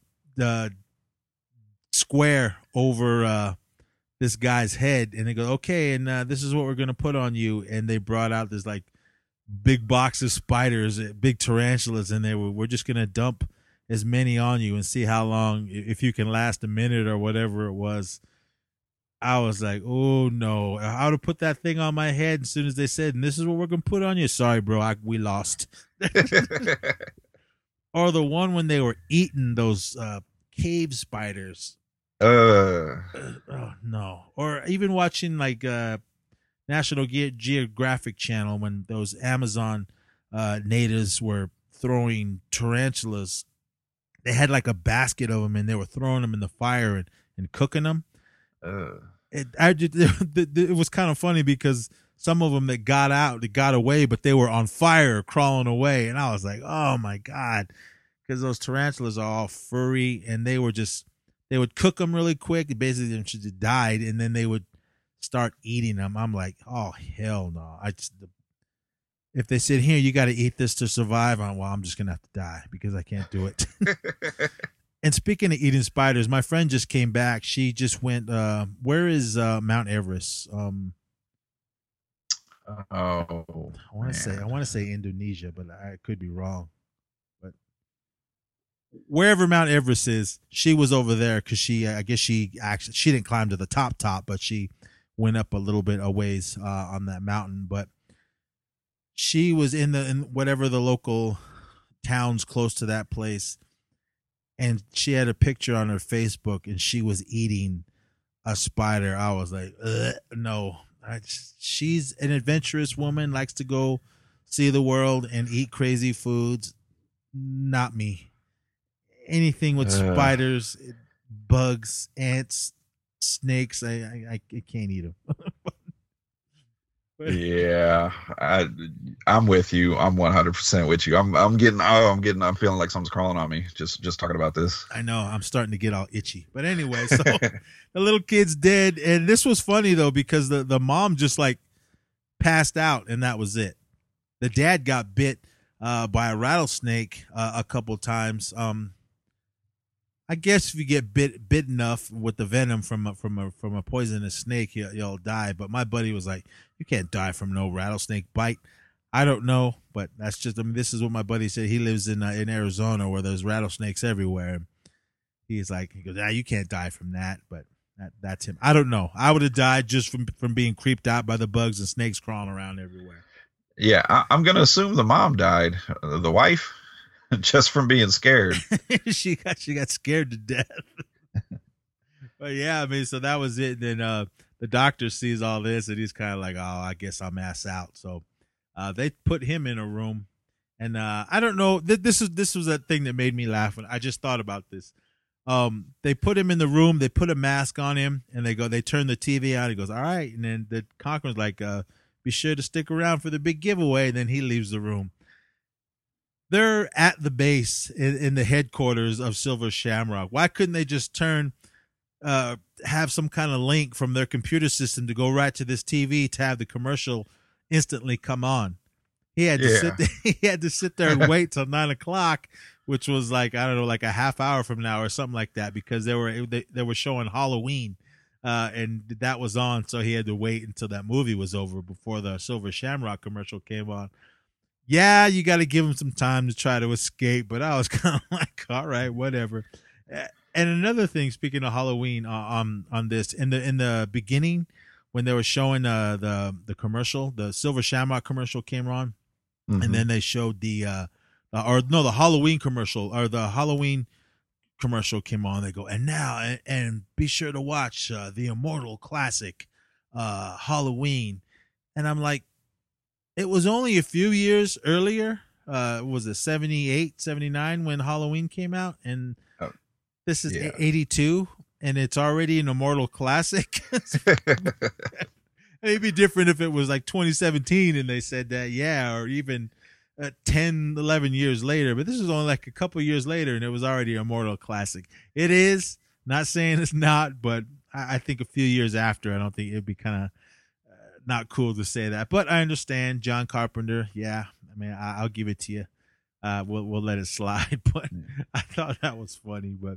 square over this guy's head, and they go, okay, and this is what we're gonna put on you. And they brought out this like big box of spiders, big tarantulas, and we're just gonna dump as many on you and see how long, if you can last a minute or whatever it was. I was like, oh no, how to put that thing on my head as soon as they said, and this is what we're going to put on you. Sorry, bro, we lost. Or the one when they were eating those cave spiders. Oh no. Or even watching like National Geographic Channel when those Amazon natives were throwing tarantulas. They had like a basket of them, and they were throwing them in the fire and cooking them. It was kind of funny because some of them that got out, they got away, but they were on fire crawling away. And I was like, oh my God, because those tarantulas are all furry, and they would cook them really quick. Basically, they just died, and then they would start eating them. I'm like, oh, hell no. If they said, here, you got to eat this to survive, I'm just going to have to die because I can't do it. And speaking of eating spiders, my friend just came back. She just went, where is Mount Everest? I want to say Indonesia, but I could be wrong. But wherever Mount Everest is, she was over there because I guess she didn't climb to the top, but she went up a little bit a ways on that mountain. But she was in whatever the local towns close to that place, and she had a picture on her Facebook, and she was eating a spider. I was like, no. She's an adventurous woman, likes to go see the world and eat crazy foods. Not me. Anything with spiders, bugs, ants, snakes, I can't eat them. Yeah, I'm with you. I'm 100% with you. I'm feeling like something's crawling on me just talking about this. I know, I'm starting to get all itchy. But anyway, so the little kid's dead, and this was funny though because the mom just like passed out, and that was it. The dad got bit by a rattlesnake a couple times. I guess if you get bit enough with the venom from a poisonous snake, you'll die. But my buddy was like, "You can't die from no rattlesnake bite." I don't know, but that's just. I mean, this is what my buddy said. He lives in Arizona where there's rattlesnakes everywhere. He goes, you can't die from that. But that's him. I don't know. I would have died just from being creeped out by the bugs and snakes crawling around everywhere. Yeah, I'm gonna assume the mom died. The wife, just from being scared. she got scared to death. But yeah, I mean, so that was it. And then the doctor sees all this, and he's kind of like, "Oh, I guess I'm ass out." So they put him in a room, and I don't know. This was that thing that made me laugh. And I just thought about this. They put him in the room. They put a mask on him, and they turn the TV on. He goes, "All right," and then the Conqueror's like, "Be sure to stick around for the big giveaway." And then he leaves the room. They're at the base in the headquarters of Silver Shamrock. Why couldn't they just have some kind of link from their computer system to go right to this TV to have the commercial instantly come on? He had to sit there and wait till 9:00, which was like, I don't know, like a half hour from now or something like that, because they were showing Halloween, and that was on, so he had to wait until that movie was over before the Silver Shamrock commercial came on. Yeah, you got to give him some time to try to escape, but I was kind of like, all right, whatever. And another thing, speaking of Halloween, on this, in the beginning when they were showing the commercial, the Silver Shamrock commercial came on, and then they showed the Halloween commercial, or the Halloween commercial came on. They go, and now, and be sure to watch the immortal classic Halloween. And I'm like, it was only a few years earlier. Was it 78, 79 when Halloween came out? And this is 82, and it's already an immortal classic. It'd be different if it was like 2017 and they said that, or even 10, 11 years later. But this is only like a couple years later, and it was already an immortal classic. It is. Not saying it's not, but I think a few years after, I don't think it'd be kind of not cool to say that. But I understand. John Carpenter, I mean, I'll give it to you. We'll let it slide. But I thought that was funny. But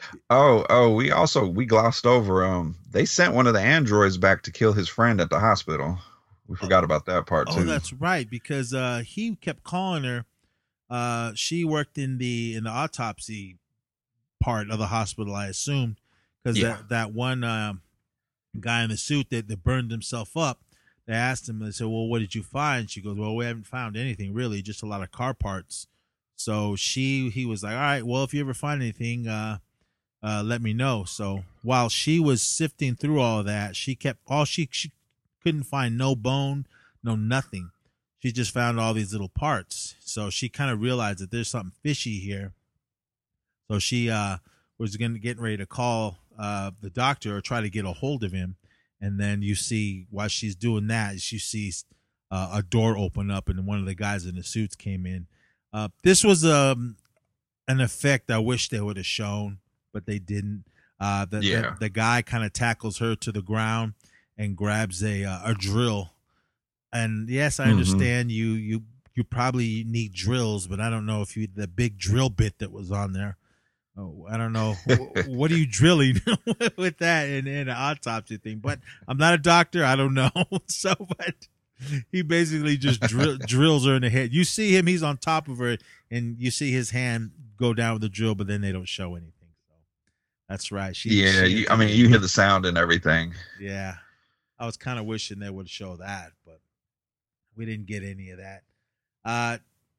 we glossed over. They sent one of the androids back to kill his friend at the hospital. We forgot about that part too. Oh, that's right, because he kept calling her. She worked in the autopsy part of the hospital, I assumed, because that one guy in the suit that burned himself up. They asked him, they said, "Well, what did you find?" She goes, "Well, we haven't found anything really, just a lot of car parts." So he was like, "All right, well, if you ever find anything, let me know." So while she was sifting through all of that, she couldn't find no bone, no nothing. She just found all these little parts. So she kind of realized that there's something fishy here. So she was getting ready to call the doctor or try to get a hold of him. And then you see, while she's doing that, she sees a door open up, and one of the guys in the suits came in. This was an effect I wish they would have shown, but they didn't. The guy kind of tackles her to the ground and grabs a drill. And yes, I understand you probably need drills, but I don't know if the big drill bit that was on there. Oh, I don't know. What are you drilling with that in an autopsy thing? But I'm not a doctor. I don't know. So, but he basically just drills her in the head. You see him, he's on top of her, and you see his hand go down with the drill, but then they don't show anything. So that's right. You hear the sound and everything. Yeah. I was kind of wishing they would show that, but we didn't get any of that.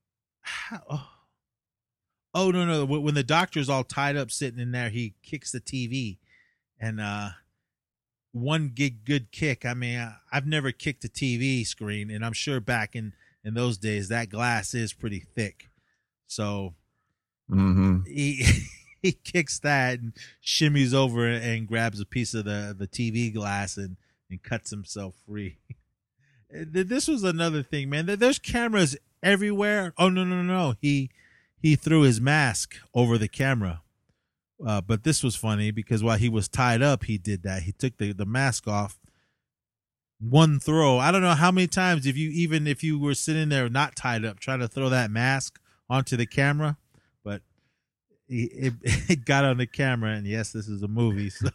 Oh, no. When the doctor's all tied up sitting in there, he kicks the TV. And one good kick. I mean, I've never kicked a TV screen, and I'm sure back in those days, that glass is pretty thick. So he kicks that and shimmies over and grabs a piece of the TV glass and cuts himself free. This was another thing, man. There's cameras everywhere. Oh, no. He threw his mask over the camera. But this was funny because while he was tied up, he did that. He took the mask off, one throw. I don't know how many times if you were sitting there not tied up trying to throw that mask onto the camera, but it got on the camera, and yes, this is a movie, so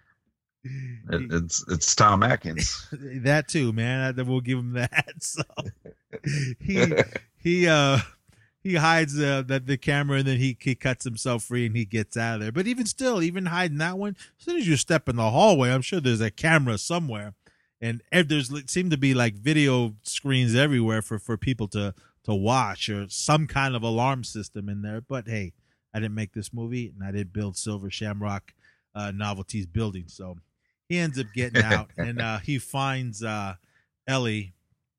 it's Tom Atkins. That too, man. We'll give him that. So he hides the camera, and then he cuts himself free and he gets out of there. But even still, even hiding that one, as soon as you step in the hallway, I'm sure there's a camera somewhere, and there's seem to be like video screens everywhere for people to watch, or some kind of alarm system in there. But hey, I didn't make this movie, and I didn't build Silver Shamrock Novelties building, so he ends up getting out, and he finds Ellie.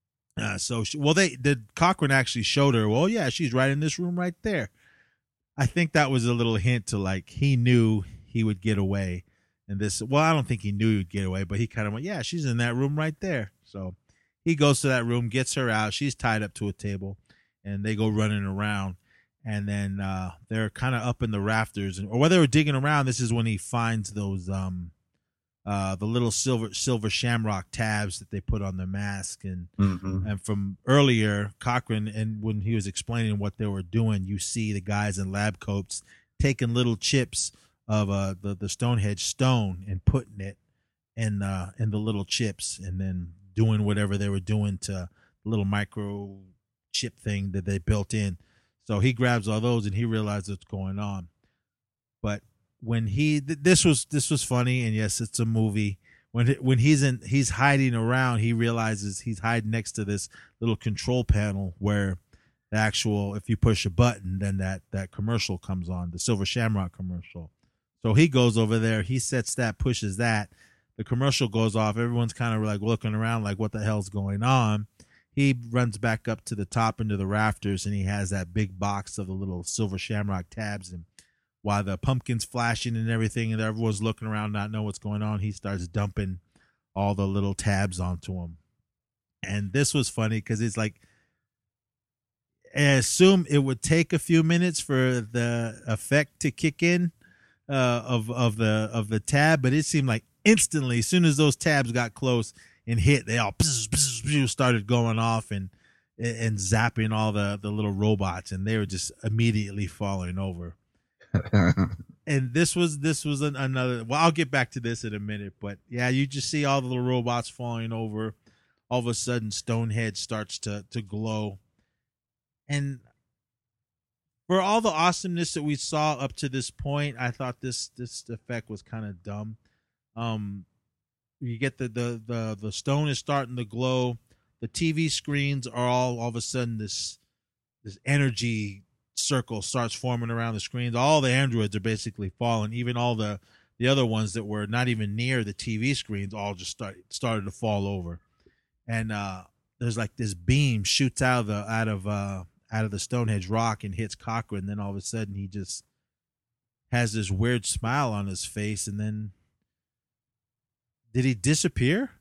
The Cochran actually showed her, well, yeah, she's right in this room right there. I think that was a little hint to, like, he knew he would get away. And I don't think he knew he would get away, but he kind of went, yeah, she's in that room right there. So he goes to that room, gets her out. She's tied up to a table, and they go running around. And then they're kind of up in the rafters, or while they were digging around, this is when he finds those the little silver shamrock tabs that they put on their mask, and from earlier, Cochran, and when he was explaining what they were doing, you see the guys in lab coats taking little chips of the Stonehenge stone and putting it in the little chips, and then doing whatever they were doing to the little micro chip thing that they built in. So he grabs all those, and he realizes what's going on. But when this was funny, and yes, it's a movie. When he's hiding around, he realizes he's hiding next to this little control panel where the actual, if you push a button, then that commercial comes on, the Silver Shamrock commercial. So he goes over there, he sets that, pushes that, the commercial goes off. Everyone's kind of like looking around like, what the hell's going on? He runs back up to the top into the rafters, and he has that big box of the little Silver Shamrock tabs. And while the pumpkin's flashing and everything, and everyone's looking around, not know what's going on, he starts dumping all the little tabs onto him. And this was funny because it's like, I assume it would take a few minutes for the effect to kick in of the tab, but it seemed like instantly, as soon as those tabs got close and hit, they all started going off and zapping all the little robots, and they were just immediately falling over. And this was another. Well, I'll get back to this in a minute, but yeah, you just see all the little robots falling over. All of a sudden, Stonehenge starts to glow, and for all the awesomeness that we saw up to this point, I thought this effect was kind of dumb. You get the stone is starting to glow. The TV screens are all of a sudden this energy circle starts forming around the screens. All the androids are basically falling. Even all the other ones that were not even near the TV screens all just started to fall over. And there's like this beam shoots out of the Stonehenge rock and hits Cochran. And then all of a sudden he just has this weird smile on his face. And then did he disappear?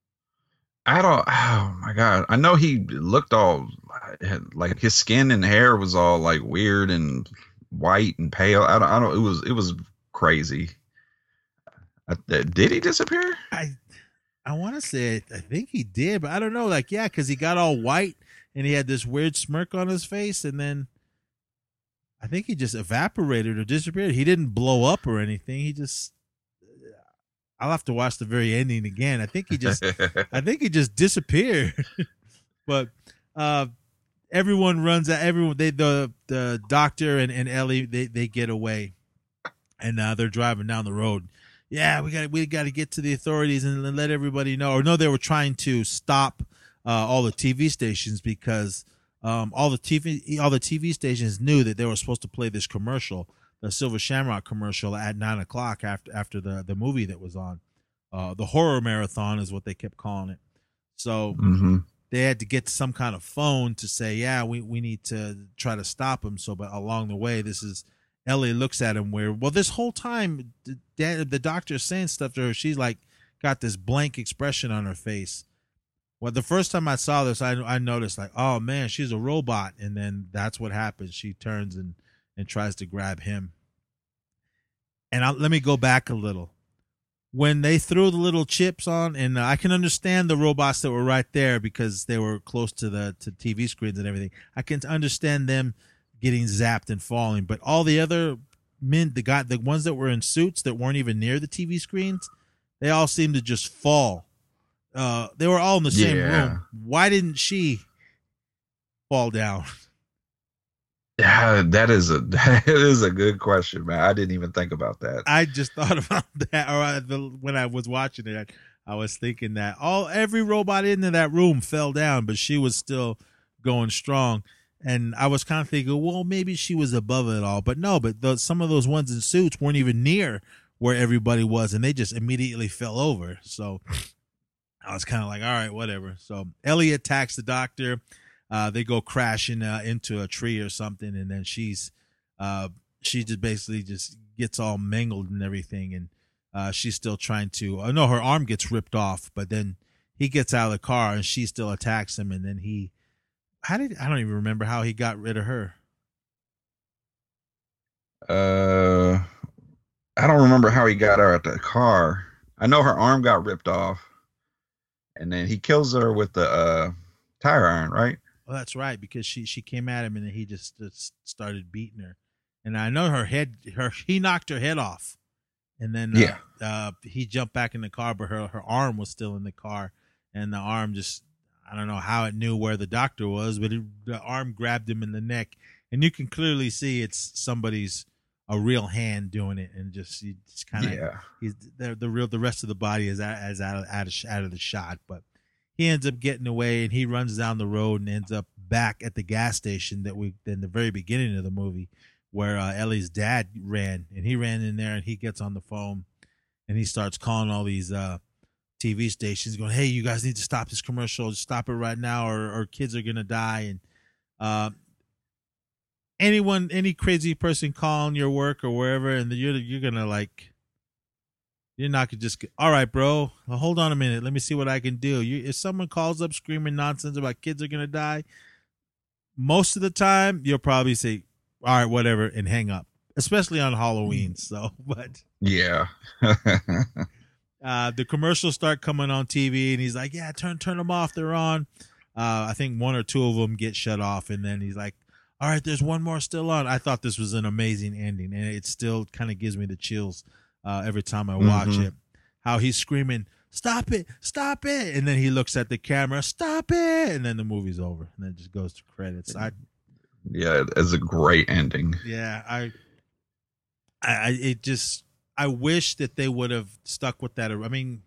Oh my God. I know he looked all like his skin and hair was all like weird and white and pale. I don't it was crazy. Did he disappear? I want to say, I think he did, but I don't know. Like, yeah, because he got all white and he had this weird smirk on his face, and then I think he just evaporated or disappeared. He didn't blow up or anything. He just, I'll have to watch the very ending again. I think he just disappeared. But everyone runs out. The doctor and Ellie, they get away, and they're driving down the road. Yeah, we got to get to the authorities and let everybody know. Or no, they were trying to stop all the TV stations because all the TV stations knew that they were supposed to play this commercial, the Silver Shamrock commercial, at 9:00 after the movie that was on. The horror marathon is what they kept calling it. So they had to get some kind of phone to say, yeah, we need to try to stop them. So, but along the way, Ellie looks at him this whole time, the doctor's saying stuff to her. She's like, got this blank expression on her face. Well, the first time I saw this, I noticed like, oh man, she's a robot. And then that's what happens. She turns and tries to grab him. And let me go back a little. when they threw the little chips on, and I can understand the robots that were right there because they were close to the TV screens and everything. I can understand them getting zapped and falling, but all the other men, the ones that were in suits that weren't even near the TV screens, they all seemed to just fall. They were all in the same room. Why didn't she fall down? Yeah, that is a good question, man. I didn't even think about that. I just thought about that, when I was watching it, I was thinking that every robot in that room fell down, but she was still going strong. And I was kind of thinking, well, maybe she was above it all, but no. But some of those ones in suits weren't even near where everybody was, and they just immediately fell over. So I was kind of like, all right, whatever. So Ellie attacks the doctor. They go crashing into a tree or something, and then she just basically just gets all mangled and everything, and she's still trying to. Oh no, her arm gets ripped off, but then he gets out of the car and she still attacks him, and then I don't even remember how he got rid of her. I don't remember how he got her at the car. I know her arm got ripped off, and then he kills her with the tire iron, right? Well, that's right, because she came at him and then he just started beating her. And I know he knocked her head off, and then he jumped back in the car, but her arm was still in the car, and the arm just, I don't know how it knew where the doctor was, but the arm grabbed him in the neck, and you can clearly see it's somebody's a real hand doing it, and just kind of the rest of the body is out of the shot, but he ends up getting away, and he runs down the road and ends up back at the gas station in the very beginning of the movie, where Ellie's dad ran, and he ran in there, and he gets on the phone, and he starts calling all these TV stations, going, "Hey, you guys need to stop this commercial. Just stop it right now, or kids are gonna die." And any crazy person calling your work or wherever, and you're gonna you're not gonna just, all right, bro, well, hold on a minute, let me see what I can do. If someone calls up screaming nonsense about kids are gonna die, most of the time you'll probably say, all right, whatever, and hang up, especially on Halloween. So, but yeah. The commercials start coming on TV, and he's like, yeah, turn them off, they're on. I think one or two of them get shut off, and then he's like, all right, there's one more still on. I thought this was an amazing ending, and it still kind of gives me the chills every time I watch it. How he's screaming, stop it, and then he looks at the camera, stop it, and then the movie's over, and then it just goes to credits. Yeah, it's a great ending. Yeah, I wish that they would have stuck with that. I mean,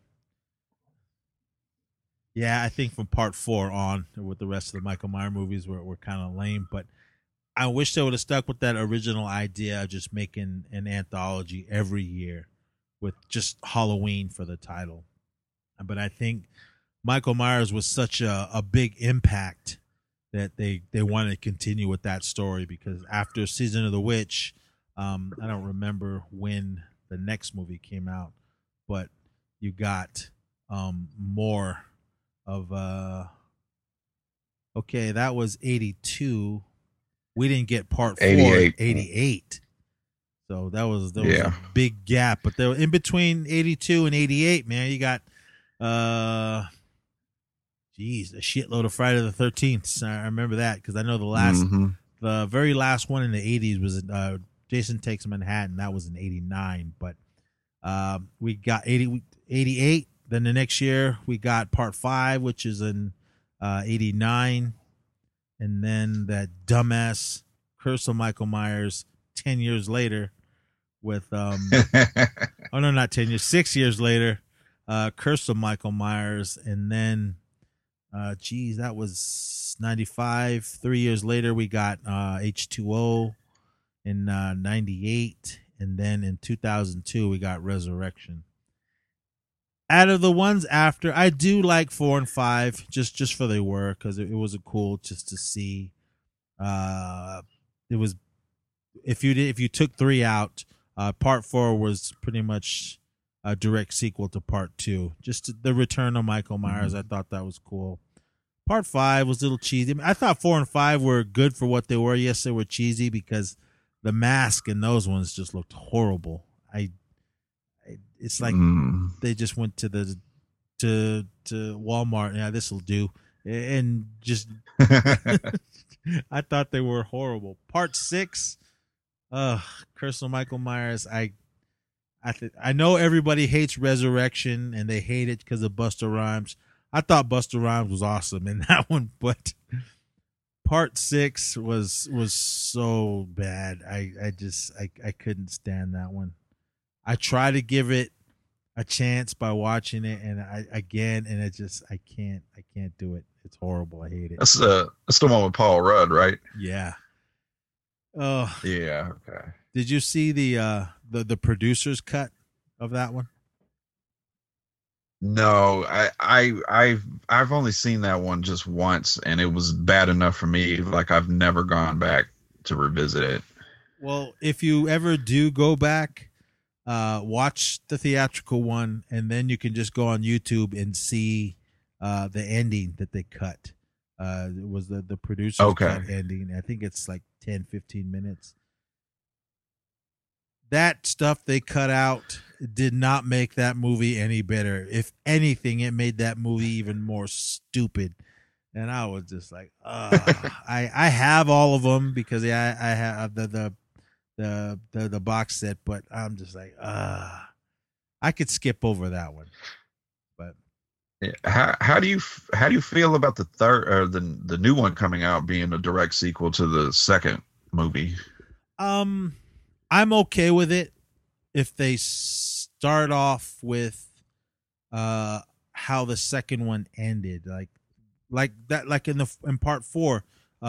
yeah, I think from part 4 on, with the rest of the Michael Myers movies were kind of lame, but I wish they would have stuck with that original idea of just making an anthology every year with just Halloween for the title. But I think Michael Myers was such a big impact that they wanted to continue with that story, because after Season of the Witch, I don't remember when the next movie came out, but you got more of okay, that was 82. We didn't get part 4 88. So that was a big gap, but there in between 82 and 88, man, you got a shitload of Friday the 13th. I remember that because I know the very last one in the 80s was Jason Takes Manhattan. That was in 89, but we got 88. Then the next year we got part 5, which is in 89. And then that dumbass Curse of Michael Myers 10 years later with, oh no, not 10 years, 6 years later, Curse of Michael Myers. And then, that was 95. 3 years later, we got H2O in 98. And then in 2002, we got Resurrection. Out of the ones after, I do like 4 and 5 just for they were, because it was cool just to see. It was if you took 3 out, part 4 was pretty much a direct sequel to part 2. Just the return of Michael Myers. I thought that was cool. Part 5 was a little cheesy. I mean, I thought 4 and 5 were good for what they were. Yes, they were cheesy because the mask in those ones just looked horrible. It's like they just went to the to Walmart. Yeah, this will do, and just I thought they were horrible. Part 6, Curse of Michael Myers. I know everybody hates Resurrection and they hate it because of Busta Rhymes. I thought Busta Rhymes was awesome in that one, but Part 6 was so bad. I couldn't stand that one. I try to give it a chance by watching it, and I can't do it. It's horrible. I hate it. That's the one with Paul Rudd, right? Yeah. Oh yeah. Okay. Did you see the producer's cut of that one? No, I've only seen that one just once, and it was bad enough for me. Like, I've never gone back to revisit it. Well, if you ever do go back, watch the theatrical one, and then you can just go on YouTube and see the ending that they cut. It was the producer's cut ending. I think it's like 10, 15 minutes. That stuff they cut out did not make that movie any better. If anything, it made that movie even more stupid. And I was just like, I have all of them because I have the box set, but I'm just like, I could skip over that one. But how do you feel about the third or the new one coming out being a direct sequel to the second movie? I'm okay with it if they start off with how the second one ended, like that, like in part 4,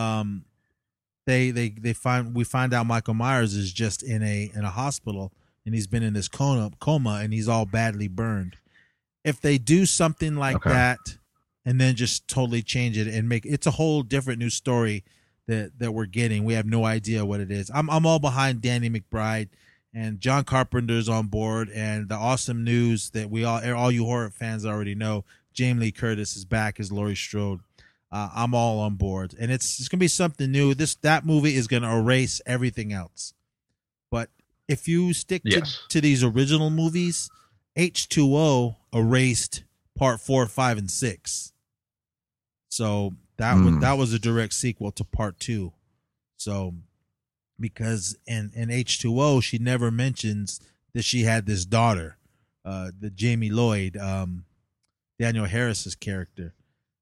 we find out Michael Myers is just in a hospital and he's been in this coma and he's all badly burned. If they do something like that and then just totally change it and make it's a whole different new story that we're getting. We have no idea what it is. I'm all behind Danny McBride, and John Carpenter's on board, and the awesome news that all you horror fans already know, Jamie Lee Curtis is back as Laurie Strode. I'm all on board, and it's gonna be something new. That movie is gonna erase everything else. But if you stick to these original movies, H2O erased part 4, 5, and 6. So that was a direct sequel to part 2. So because in H2O she never mentions that she had this daughter, the Jamie Lloyd, Daniel Harris's character.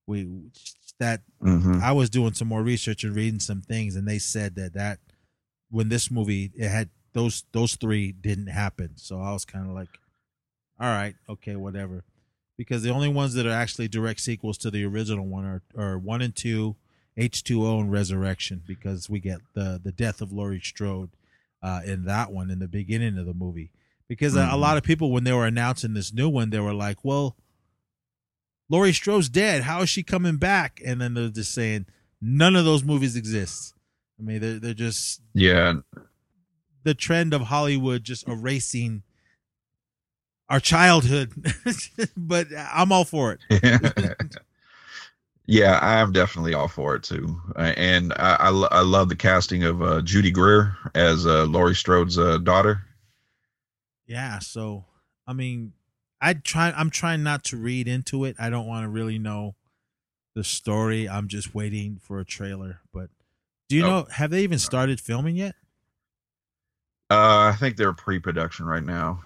I was doing some more research and reading some things, and they said that when this movie it had those 3 didn't happen. So I was kind of like, all right, okay, whatever. Because the only ones that are actually direct sequels to the original one are 1 and 2, H2O, and Resurrection, because we get the death of Laurie Strode in that one in the beginning of the movie. Because a lot of people, when they were announcing this new one, they were like, well, Laurie Strode's dead. How is she coming back? And then they're just saying none of those movies exist. I mean, they're just the trend of Hollywood just erasing our childhood. But I'm all for it. Yeah, I'm definitely all for it too. And I love the casting of Judy Greer as Laurie Strode's daughter. Yeah, so I mean, I'm trying not to read into it. I don't want to really know the story. I'm just waiting for a trailer. But do you know? Have they even started filming yet? I think they're pre-production right now.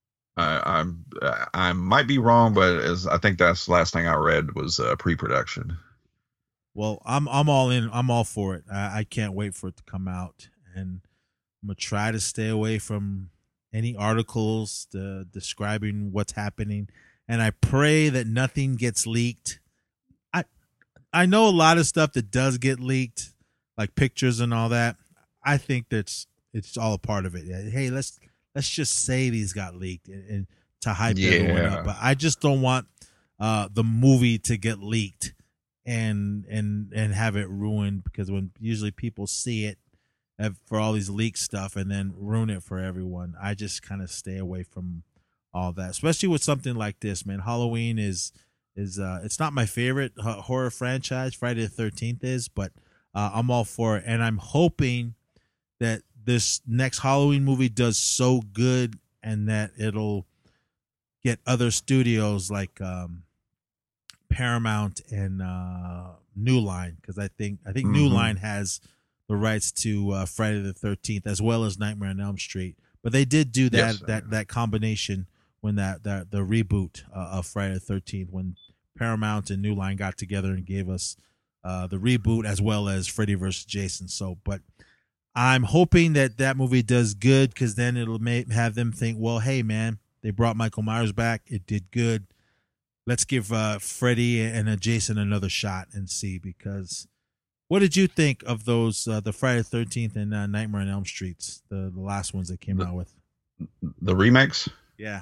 I might be wrong, but I think that's the last thing I read was pre-production. Well, I'm all in. I'm all for it. I can't wait for it to come out, and I'm gonna try to stay away from any articles describing what's happening, and I pray that nothing gets leaked. I know a lot of stuff that does get leaked, like pictures and all that. I think it's all a part of it. Hey, let's just say these got leaked and to hype everyone up. But I just don't want the movie to get leaked and have it ruined, because when usually people see it for all these leaked stuff and then ruin it for everyone, I just kind of stay away from all that, especially with something like this, man. Halloween is it's not my favorite horror franchise. Friday the 13th is, but I'm all for it, and I'm hoping that this next Halloween movie does so good and that it'll get other studios like Paramount and New Line, because I think New Line has the rights to Friday the 13th as well as Nightmare on Elm Street. But they did do that combination when the reboot of Friday the 13th, when Paramount and New Line got together and gave us the reboot as well as Freddy vs. Jason. So, but I'm hoping that movie does good, because then it'll have them think, well, hey, man, they brought Michael Myers back. It did good. Let's give Freddy and Jason another shot and see. Because what did you think of those, the Friday the 13th and Nightmare on Elm Streets, the last ones that came out with? The remakes? Yeah.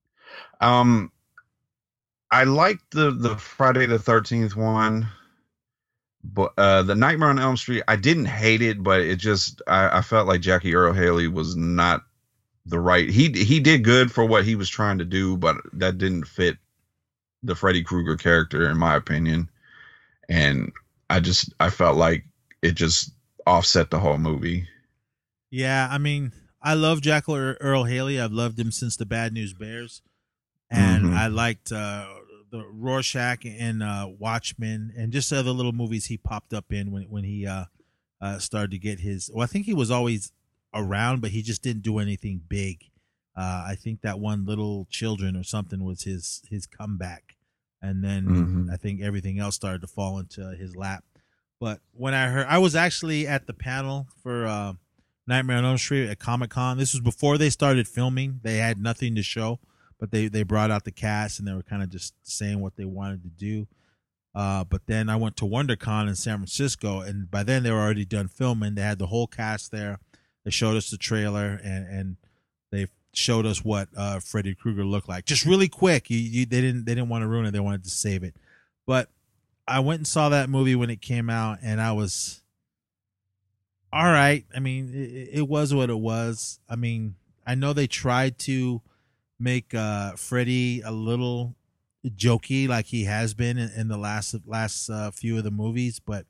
I liked the Friday the 13th one. But the Nightmare on Elm Street, I didn't hate it, but it just I felt like Jackie Earle Haley was not the right. He did good for what he was trying to do, but that didn't fit the Freddy Krueger character, in my opinion. And I felt like it just offset the whole movie. Yeah, I mean, I love Jackie Earle Haley. I've loved him since the Bad News Bears, and I liked the Rorschach and Watchmen, and just other little movies he popped up in when he started to get his. Well, I think he was always around, but he just didn't do anything big. I think that one, Little Children or something, was his comeback, and then I think everything else started to fall into his lap. But when I was actually at the panel for Nightmare on Elm Street at Comic-Con. This was before they started filming. They had nothing to show, but they brought out the cast, and they were kind of just saying what they wanted to do. But then I went to WonderCon in San Francisco, and by then they were already done filming. They had the whole cast there. They showed us the trailer, and they showed us what Freddy Krueger looked like. Just really quick. They didn't want to ruin it. They wanted to save it. But I went and saw that movie when it came out, and I was all right. I mean, it was what it was. I mean, I know they tried to make Freddy a little jokey, like he has been in the last few of the movies, but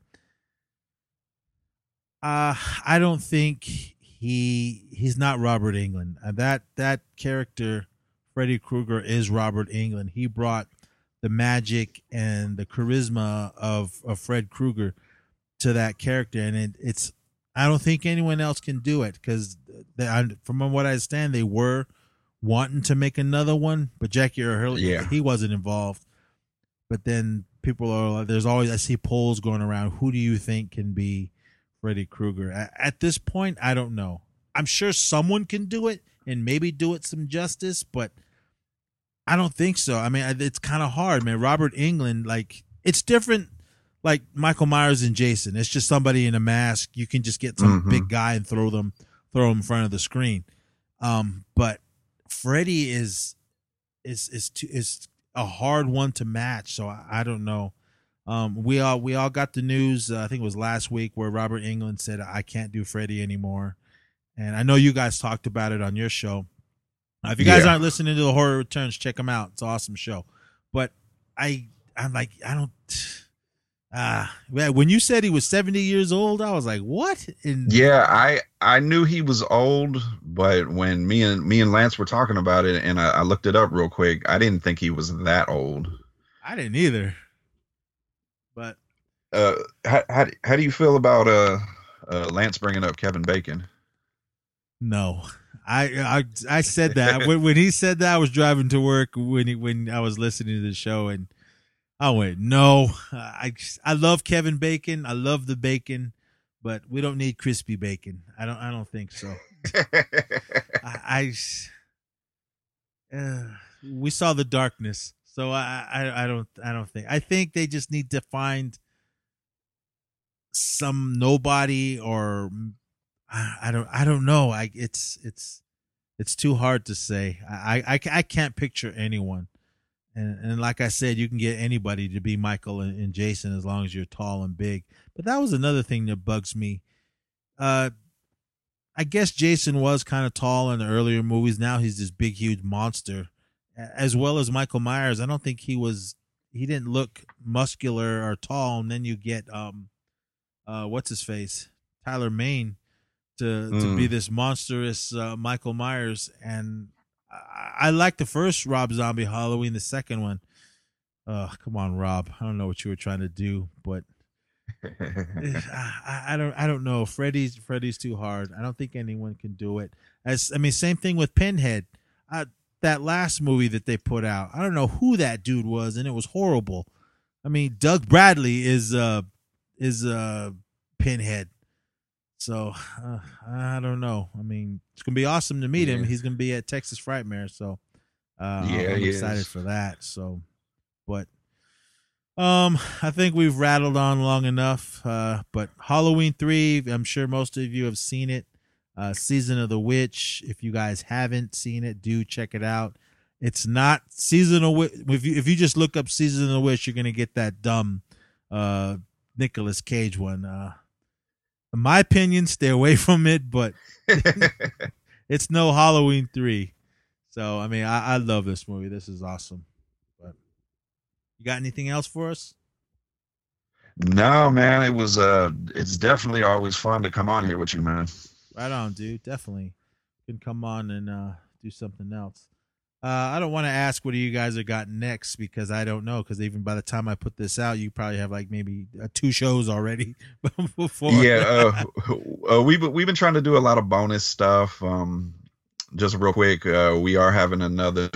I don't think he's not Robert Englund. That character, Freddy Krueger, is Robert Englund. He brought the magic and the charisma of Fred Krueger to that character, and it's I don't think anyone else can do it, because from what I understand, they were wanting to make another one, but Jackie Earle Haley, he wasn't involved. But then people are there's always, I see polls going around, who do you think can be Freddy Krueger? At this point, I don't know. I'm sure someone can do it and maybe do it some justice, but I don't think so. I mean, it's kind of hard, man. Robert Englund, like, it's different. Like Michael Myers and Jason, it's just somebody in a mask. You can just get some big guy and throw him in front of the screen. But Freddy is a hard one to match. So I don't know. We all got the news. I think it was last week, where Robert Englund said, "I can't do Freddy anymore." And I know you guys talked about it on your show. If you guys aren't listening to the Horror Returns, check them out. It's an awesome show. But I'm like, I don't. When you said he was 70 years old, I was like, what? I knew he was old, but when me and Lance were talking about it, and I looked it up real quick, I didn't think he was that old. I didn't either. But how do you feel about Lance bringing up Kevin Bacon? No. I said that when he said that, I was driving to work when I was listening to the show, and I went, no. I love Kevin Bacon. I love the bacon, but we don't need crispy bacon. I don't think so. We saw The Darkness, so I don't think. I think they just need to find some nobody, or I don't know. It's too hard to say. I can't picture anyone. And like I said, you can get anybody to be Michael and Jason as long as you're tall and big. But that was another thing that bugs me. I guess Jason was kind of tall in the earlier movies. Now he's this big, huge monster. As well as Michael Myers, I don't think he didn't look muscular or tall. And then you get what's his face, Tyler Mane, to be this monstrous Michael Myers, and I like the first Rob Zombie Halloween. The second one, come on, Rob. I don't know what you were trying to do, but I don't know. Freddy's too hard. I don't think anyone can do it. Same thing with Pinhead. That last movie that they put out, I don't know who that dude was, and it was horrible. I mean, Doug Bradley is Pinhead. So I don't know. I mean, it's gonna be awesome to meet him. He's gonna be at Texas Frightmare, so I'm excited for that. So, but I think we've rattled on long enough. But Halloween 3, I'm sure most of you have seen it. Season of the Witch. If you guys haven't seen it, do check it out. It's not Season of Witch. If you just look up Season of the Witch, you're gonna get that dumb Nicolas Cage one. In my opinion, stay away from it, but it's no Halloween 3. So, I mean, I love this movie. This is awesome. But you got anything else for us? No, man. It's definitely always fun to come on here with you, man. Right on, dude. Definitely. You can come on and do something else. I don't want to ask what you guys have got next because I don't know. Because even by the time I put this out, you probably have like maybe 2 shows already before. Yeah, we've been trying to do a lot of bonus stuff. Just real quick, we are having another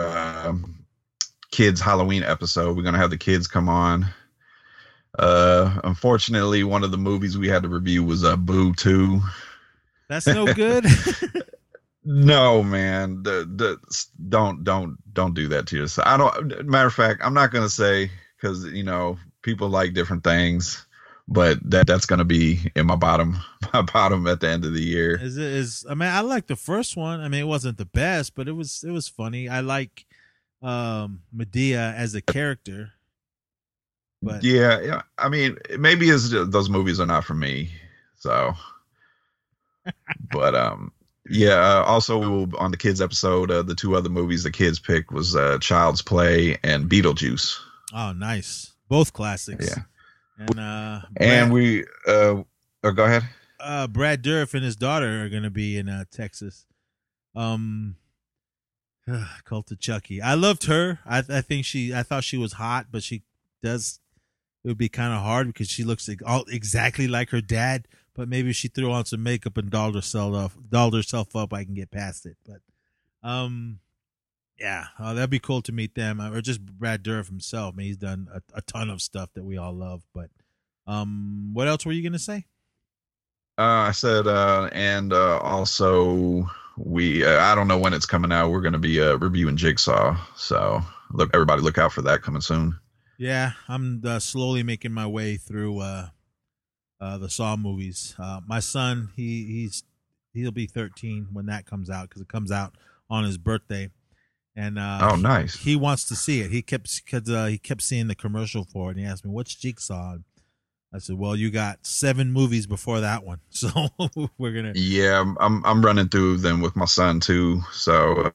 kids Halloween episode. We're gonna have the kids come on. Unfortunately, one of the movies we had to review was Boo 2. That's no good. No, man. Don't do that to yourself. I don't. Matter of fact, I'm not gonna say because people like different things, but that's gonna be in my bottom at the end of the year. I mean, I like the first one. I mean, it wasn't the best, but it was funny. I like Medea as a character. But yeah. I mean, maybe those movies are not for me. So, but yeah. Also, we will on the kids episode. The 2 other movies the kids picked was Child's Play and Beetlejuice. Oh, nice! Both classics. Yeah. And we. Go ahead. Brad Dourif and his daughter are going to be in Texas. Cult of Chucky. I loved her. I thought she was hot, but she does. It would be kind of hard because she looks exactly like her dad. But maybe if she threw on some makeup and dolled herself up, I can get past it. But, yeah, that'd be cool to meet them, or just Brad Dourif himself. I mean, he's done a ton of stuff that we all love. But, what else were you gonna say? I said, and also I don't know when it's coming out. We're gonna be reviewing Jigsaw, so everybody look out for that coming soon. Yeah, I'm slowly making my way through the Saw movies. My son, he'll be 13 when that comes out because it comes out on his birthday, and oh, nice. He wants to see it. He kept seeing the commercial for it, and he asked me, "What's Jigsaw?" I said, "Well, you got 7 movies before that one, so we're gonna." Yeah, I'm running through them with my son too. So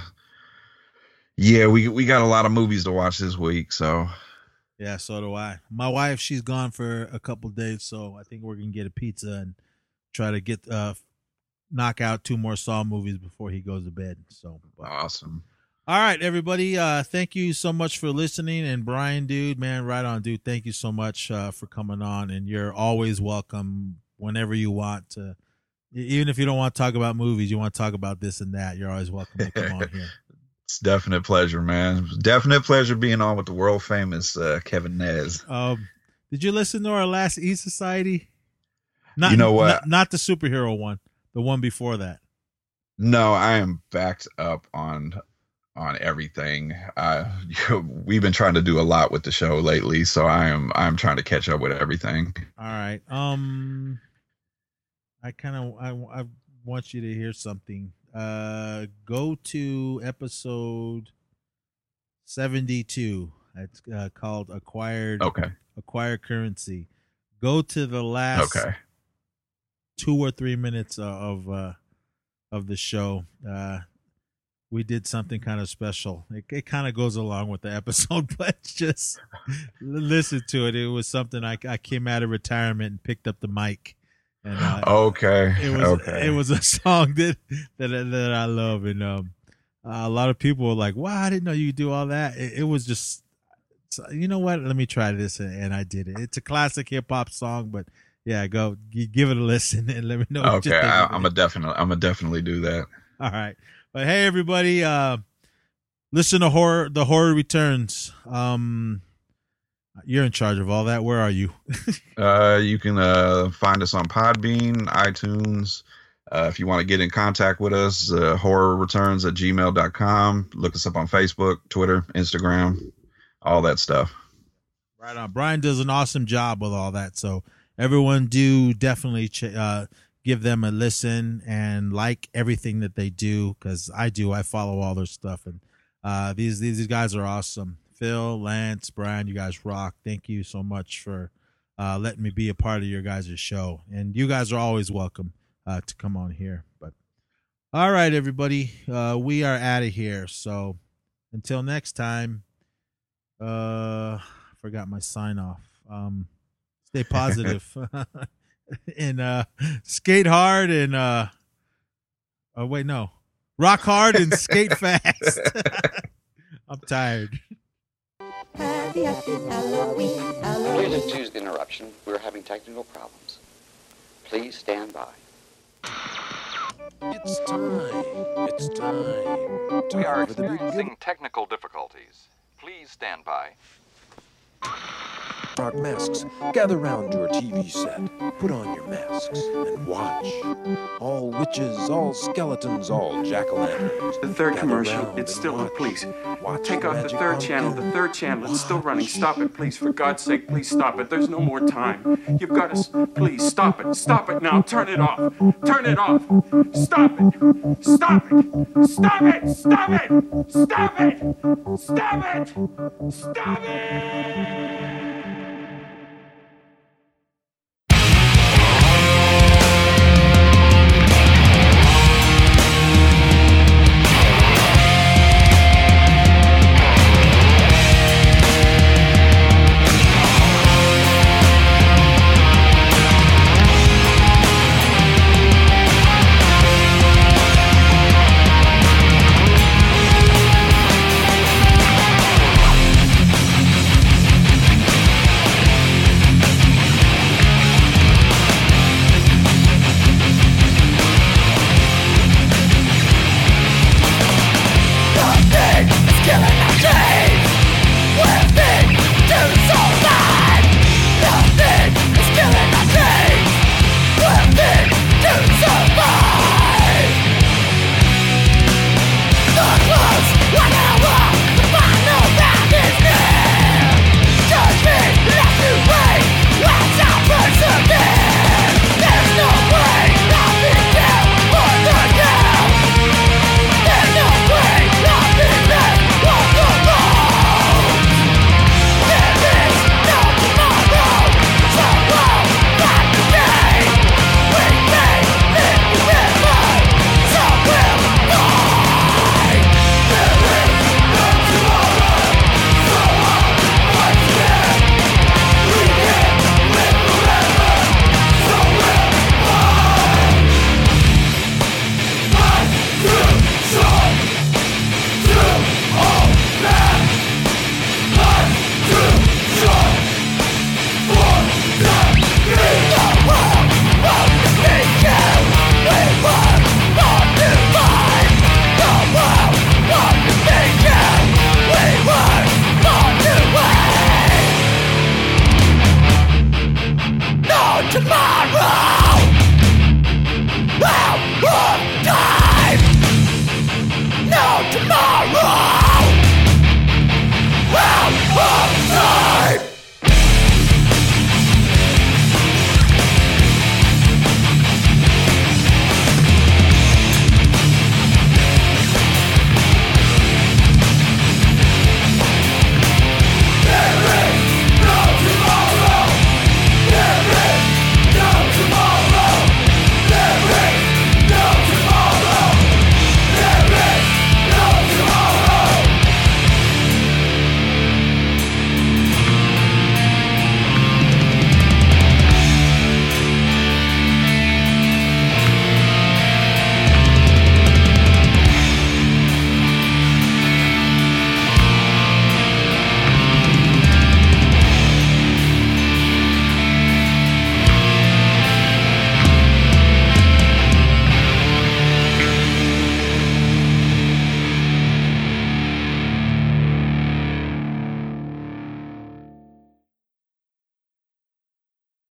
yeah, we got a lot of movies to watch this week. So. Yeah, so do I. My wife, she's gone for a couple of days, so I think we're gonna get a pizza and try to knock out 2 more Saw movies before he goes to bed. So awesome. All right, everybody. Thank you so much for listening. And Brian, dude, man, right on, dude. Thank you so much for coming on. And you're always welcome whenever you want to. Even if you don't want to talk about movies, you want to talk about this and that, you're always welcome to come on here. It's definite pleasure, man. Definite pleasure being on with the world famous Kevin Nez. Did you listen to our last E Society? You know what? Not the superhero one. The one before that. No, I am backed up on everything. We've been trying to do a lot with the show lately, so I'm trying to catch up with everything. All right. I want you to hear something. Go to episode 72. It's called Acquired Currency. Go to the last 2 or 3 minutes of the show. We did something kind of special. It kind of goes along with the episode, but just listen to it. It was something I came out of retirement and picked up the mic. And, it was a song that I love, and A lot of people were like, wow, I didn't know you could do all that. It was just, you know what? Let me try this. And I did it. It's a classic hip hop song, but yeah, go give it a listen and let me know. What okay. I'm a definitely do that. All right. But hey, everybody, listen to The Horror Returns. You're in charge of all that. Where are you? You can find us on Podbean, iTunes. If you want to get in contact with us, horrorreturns@gmail.com. Look us up on Facebook, Twitter, Instagram, all that stuff. Right on. Brian does an awesome job with all that. So everyone do definitely give them a listen and like everything that they do, because I do. I follow all their stuff. And these guys are awesome. Phil, Lance, Brian, you guys rock. Thank you so much for letting me be a part of your guys' show. And you guys are always welcome to come on here. But all right, everybody, we are out of here. So until next time, forgot my sign off. Stay positive and skate hard and rock hard and skate fast. I'm tired. Happy Halloween, Halloween. Please excuse the interruption. We're having technical problems. Please stand by. It's time. It's time. We are For the big experiencing technical difficulties. Please stand by. Dark masks, gather round your TV set. Put on your masks and watch. All witches, all skeletons, all jack-o'-lanterns. The third gather commercial, round it's and still, watch. please. Watch Take your off the magic third channel, pumpkin. the third channel, it's still running. Stop it, please, for God's sake, please stop it. There's no more time. You've got to, please, stop it now, turn it off. Turn it off. Stop it. Stop it. Stop it. Stop it. Stop it. Stop it. Stop it.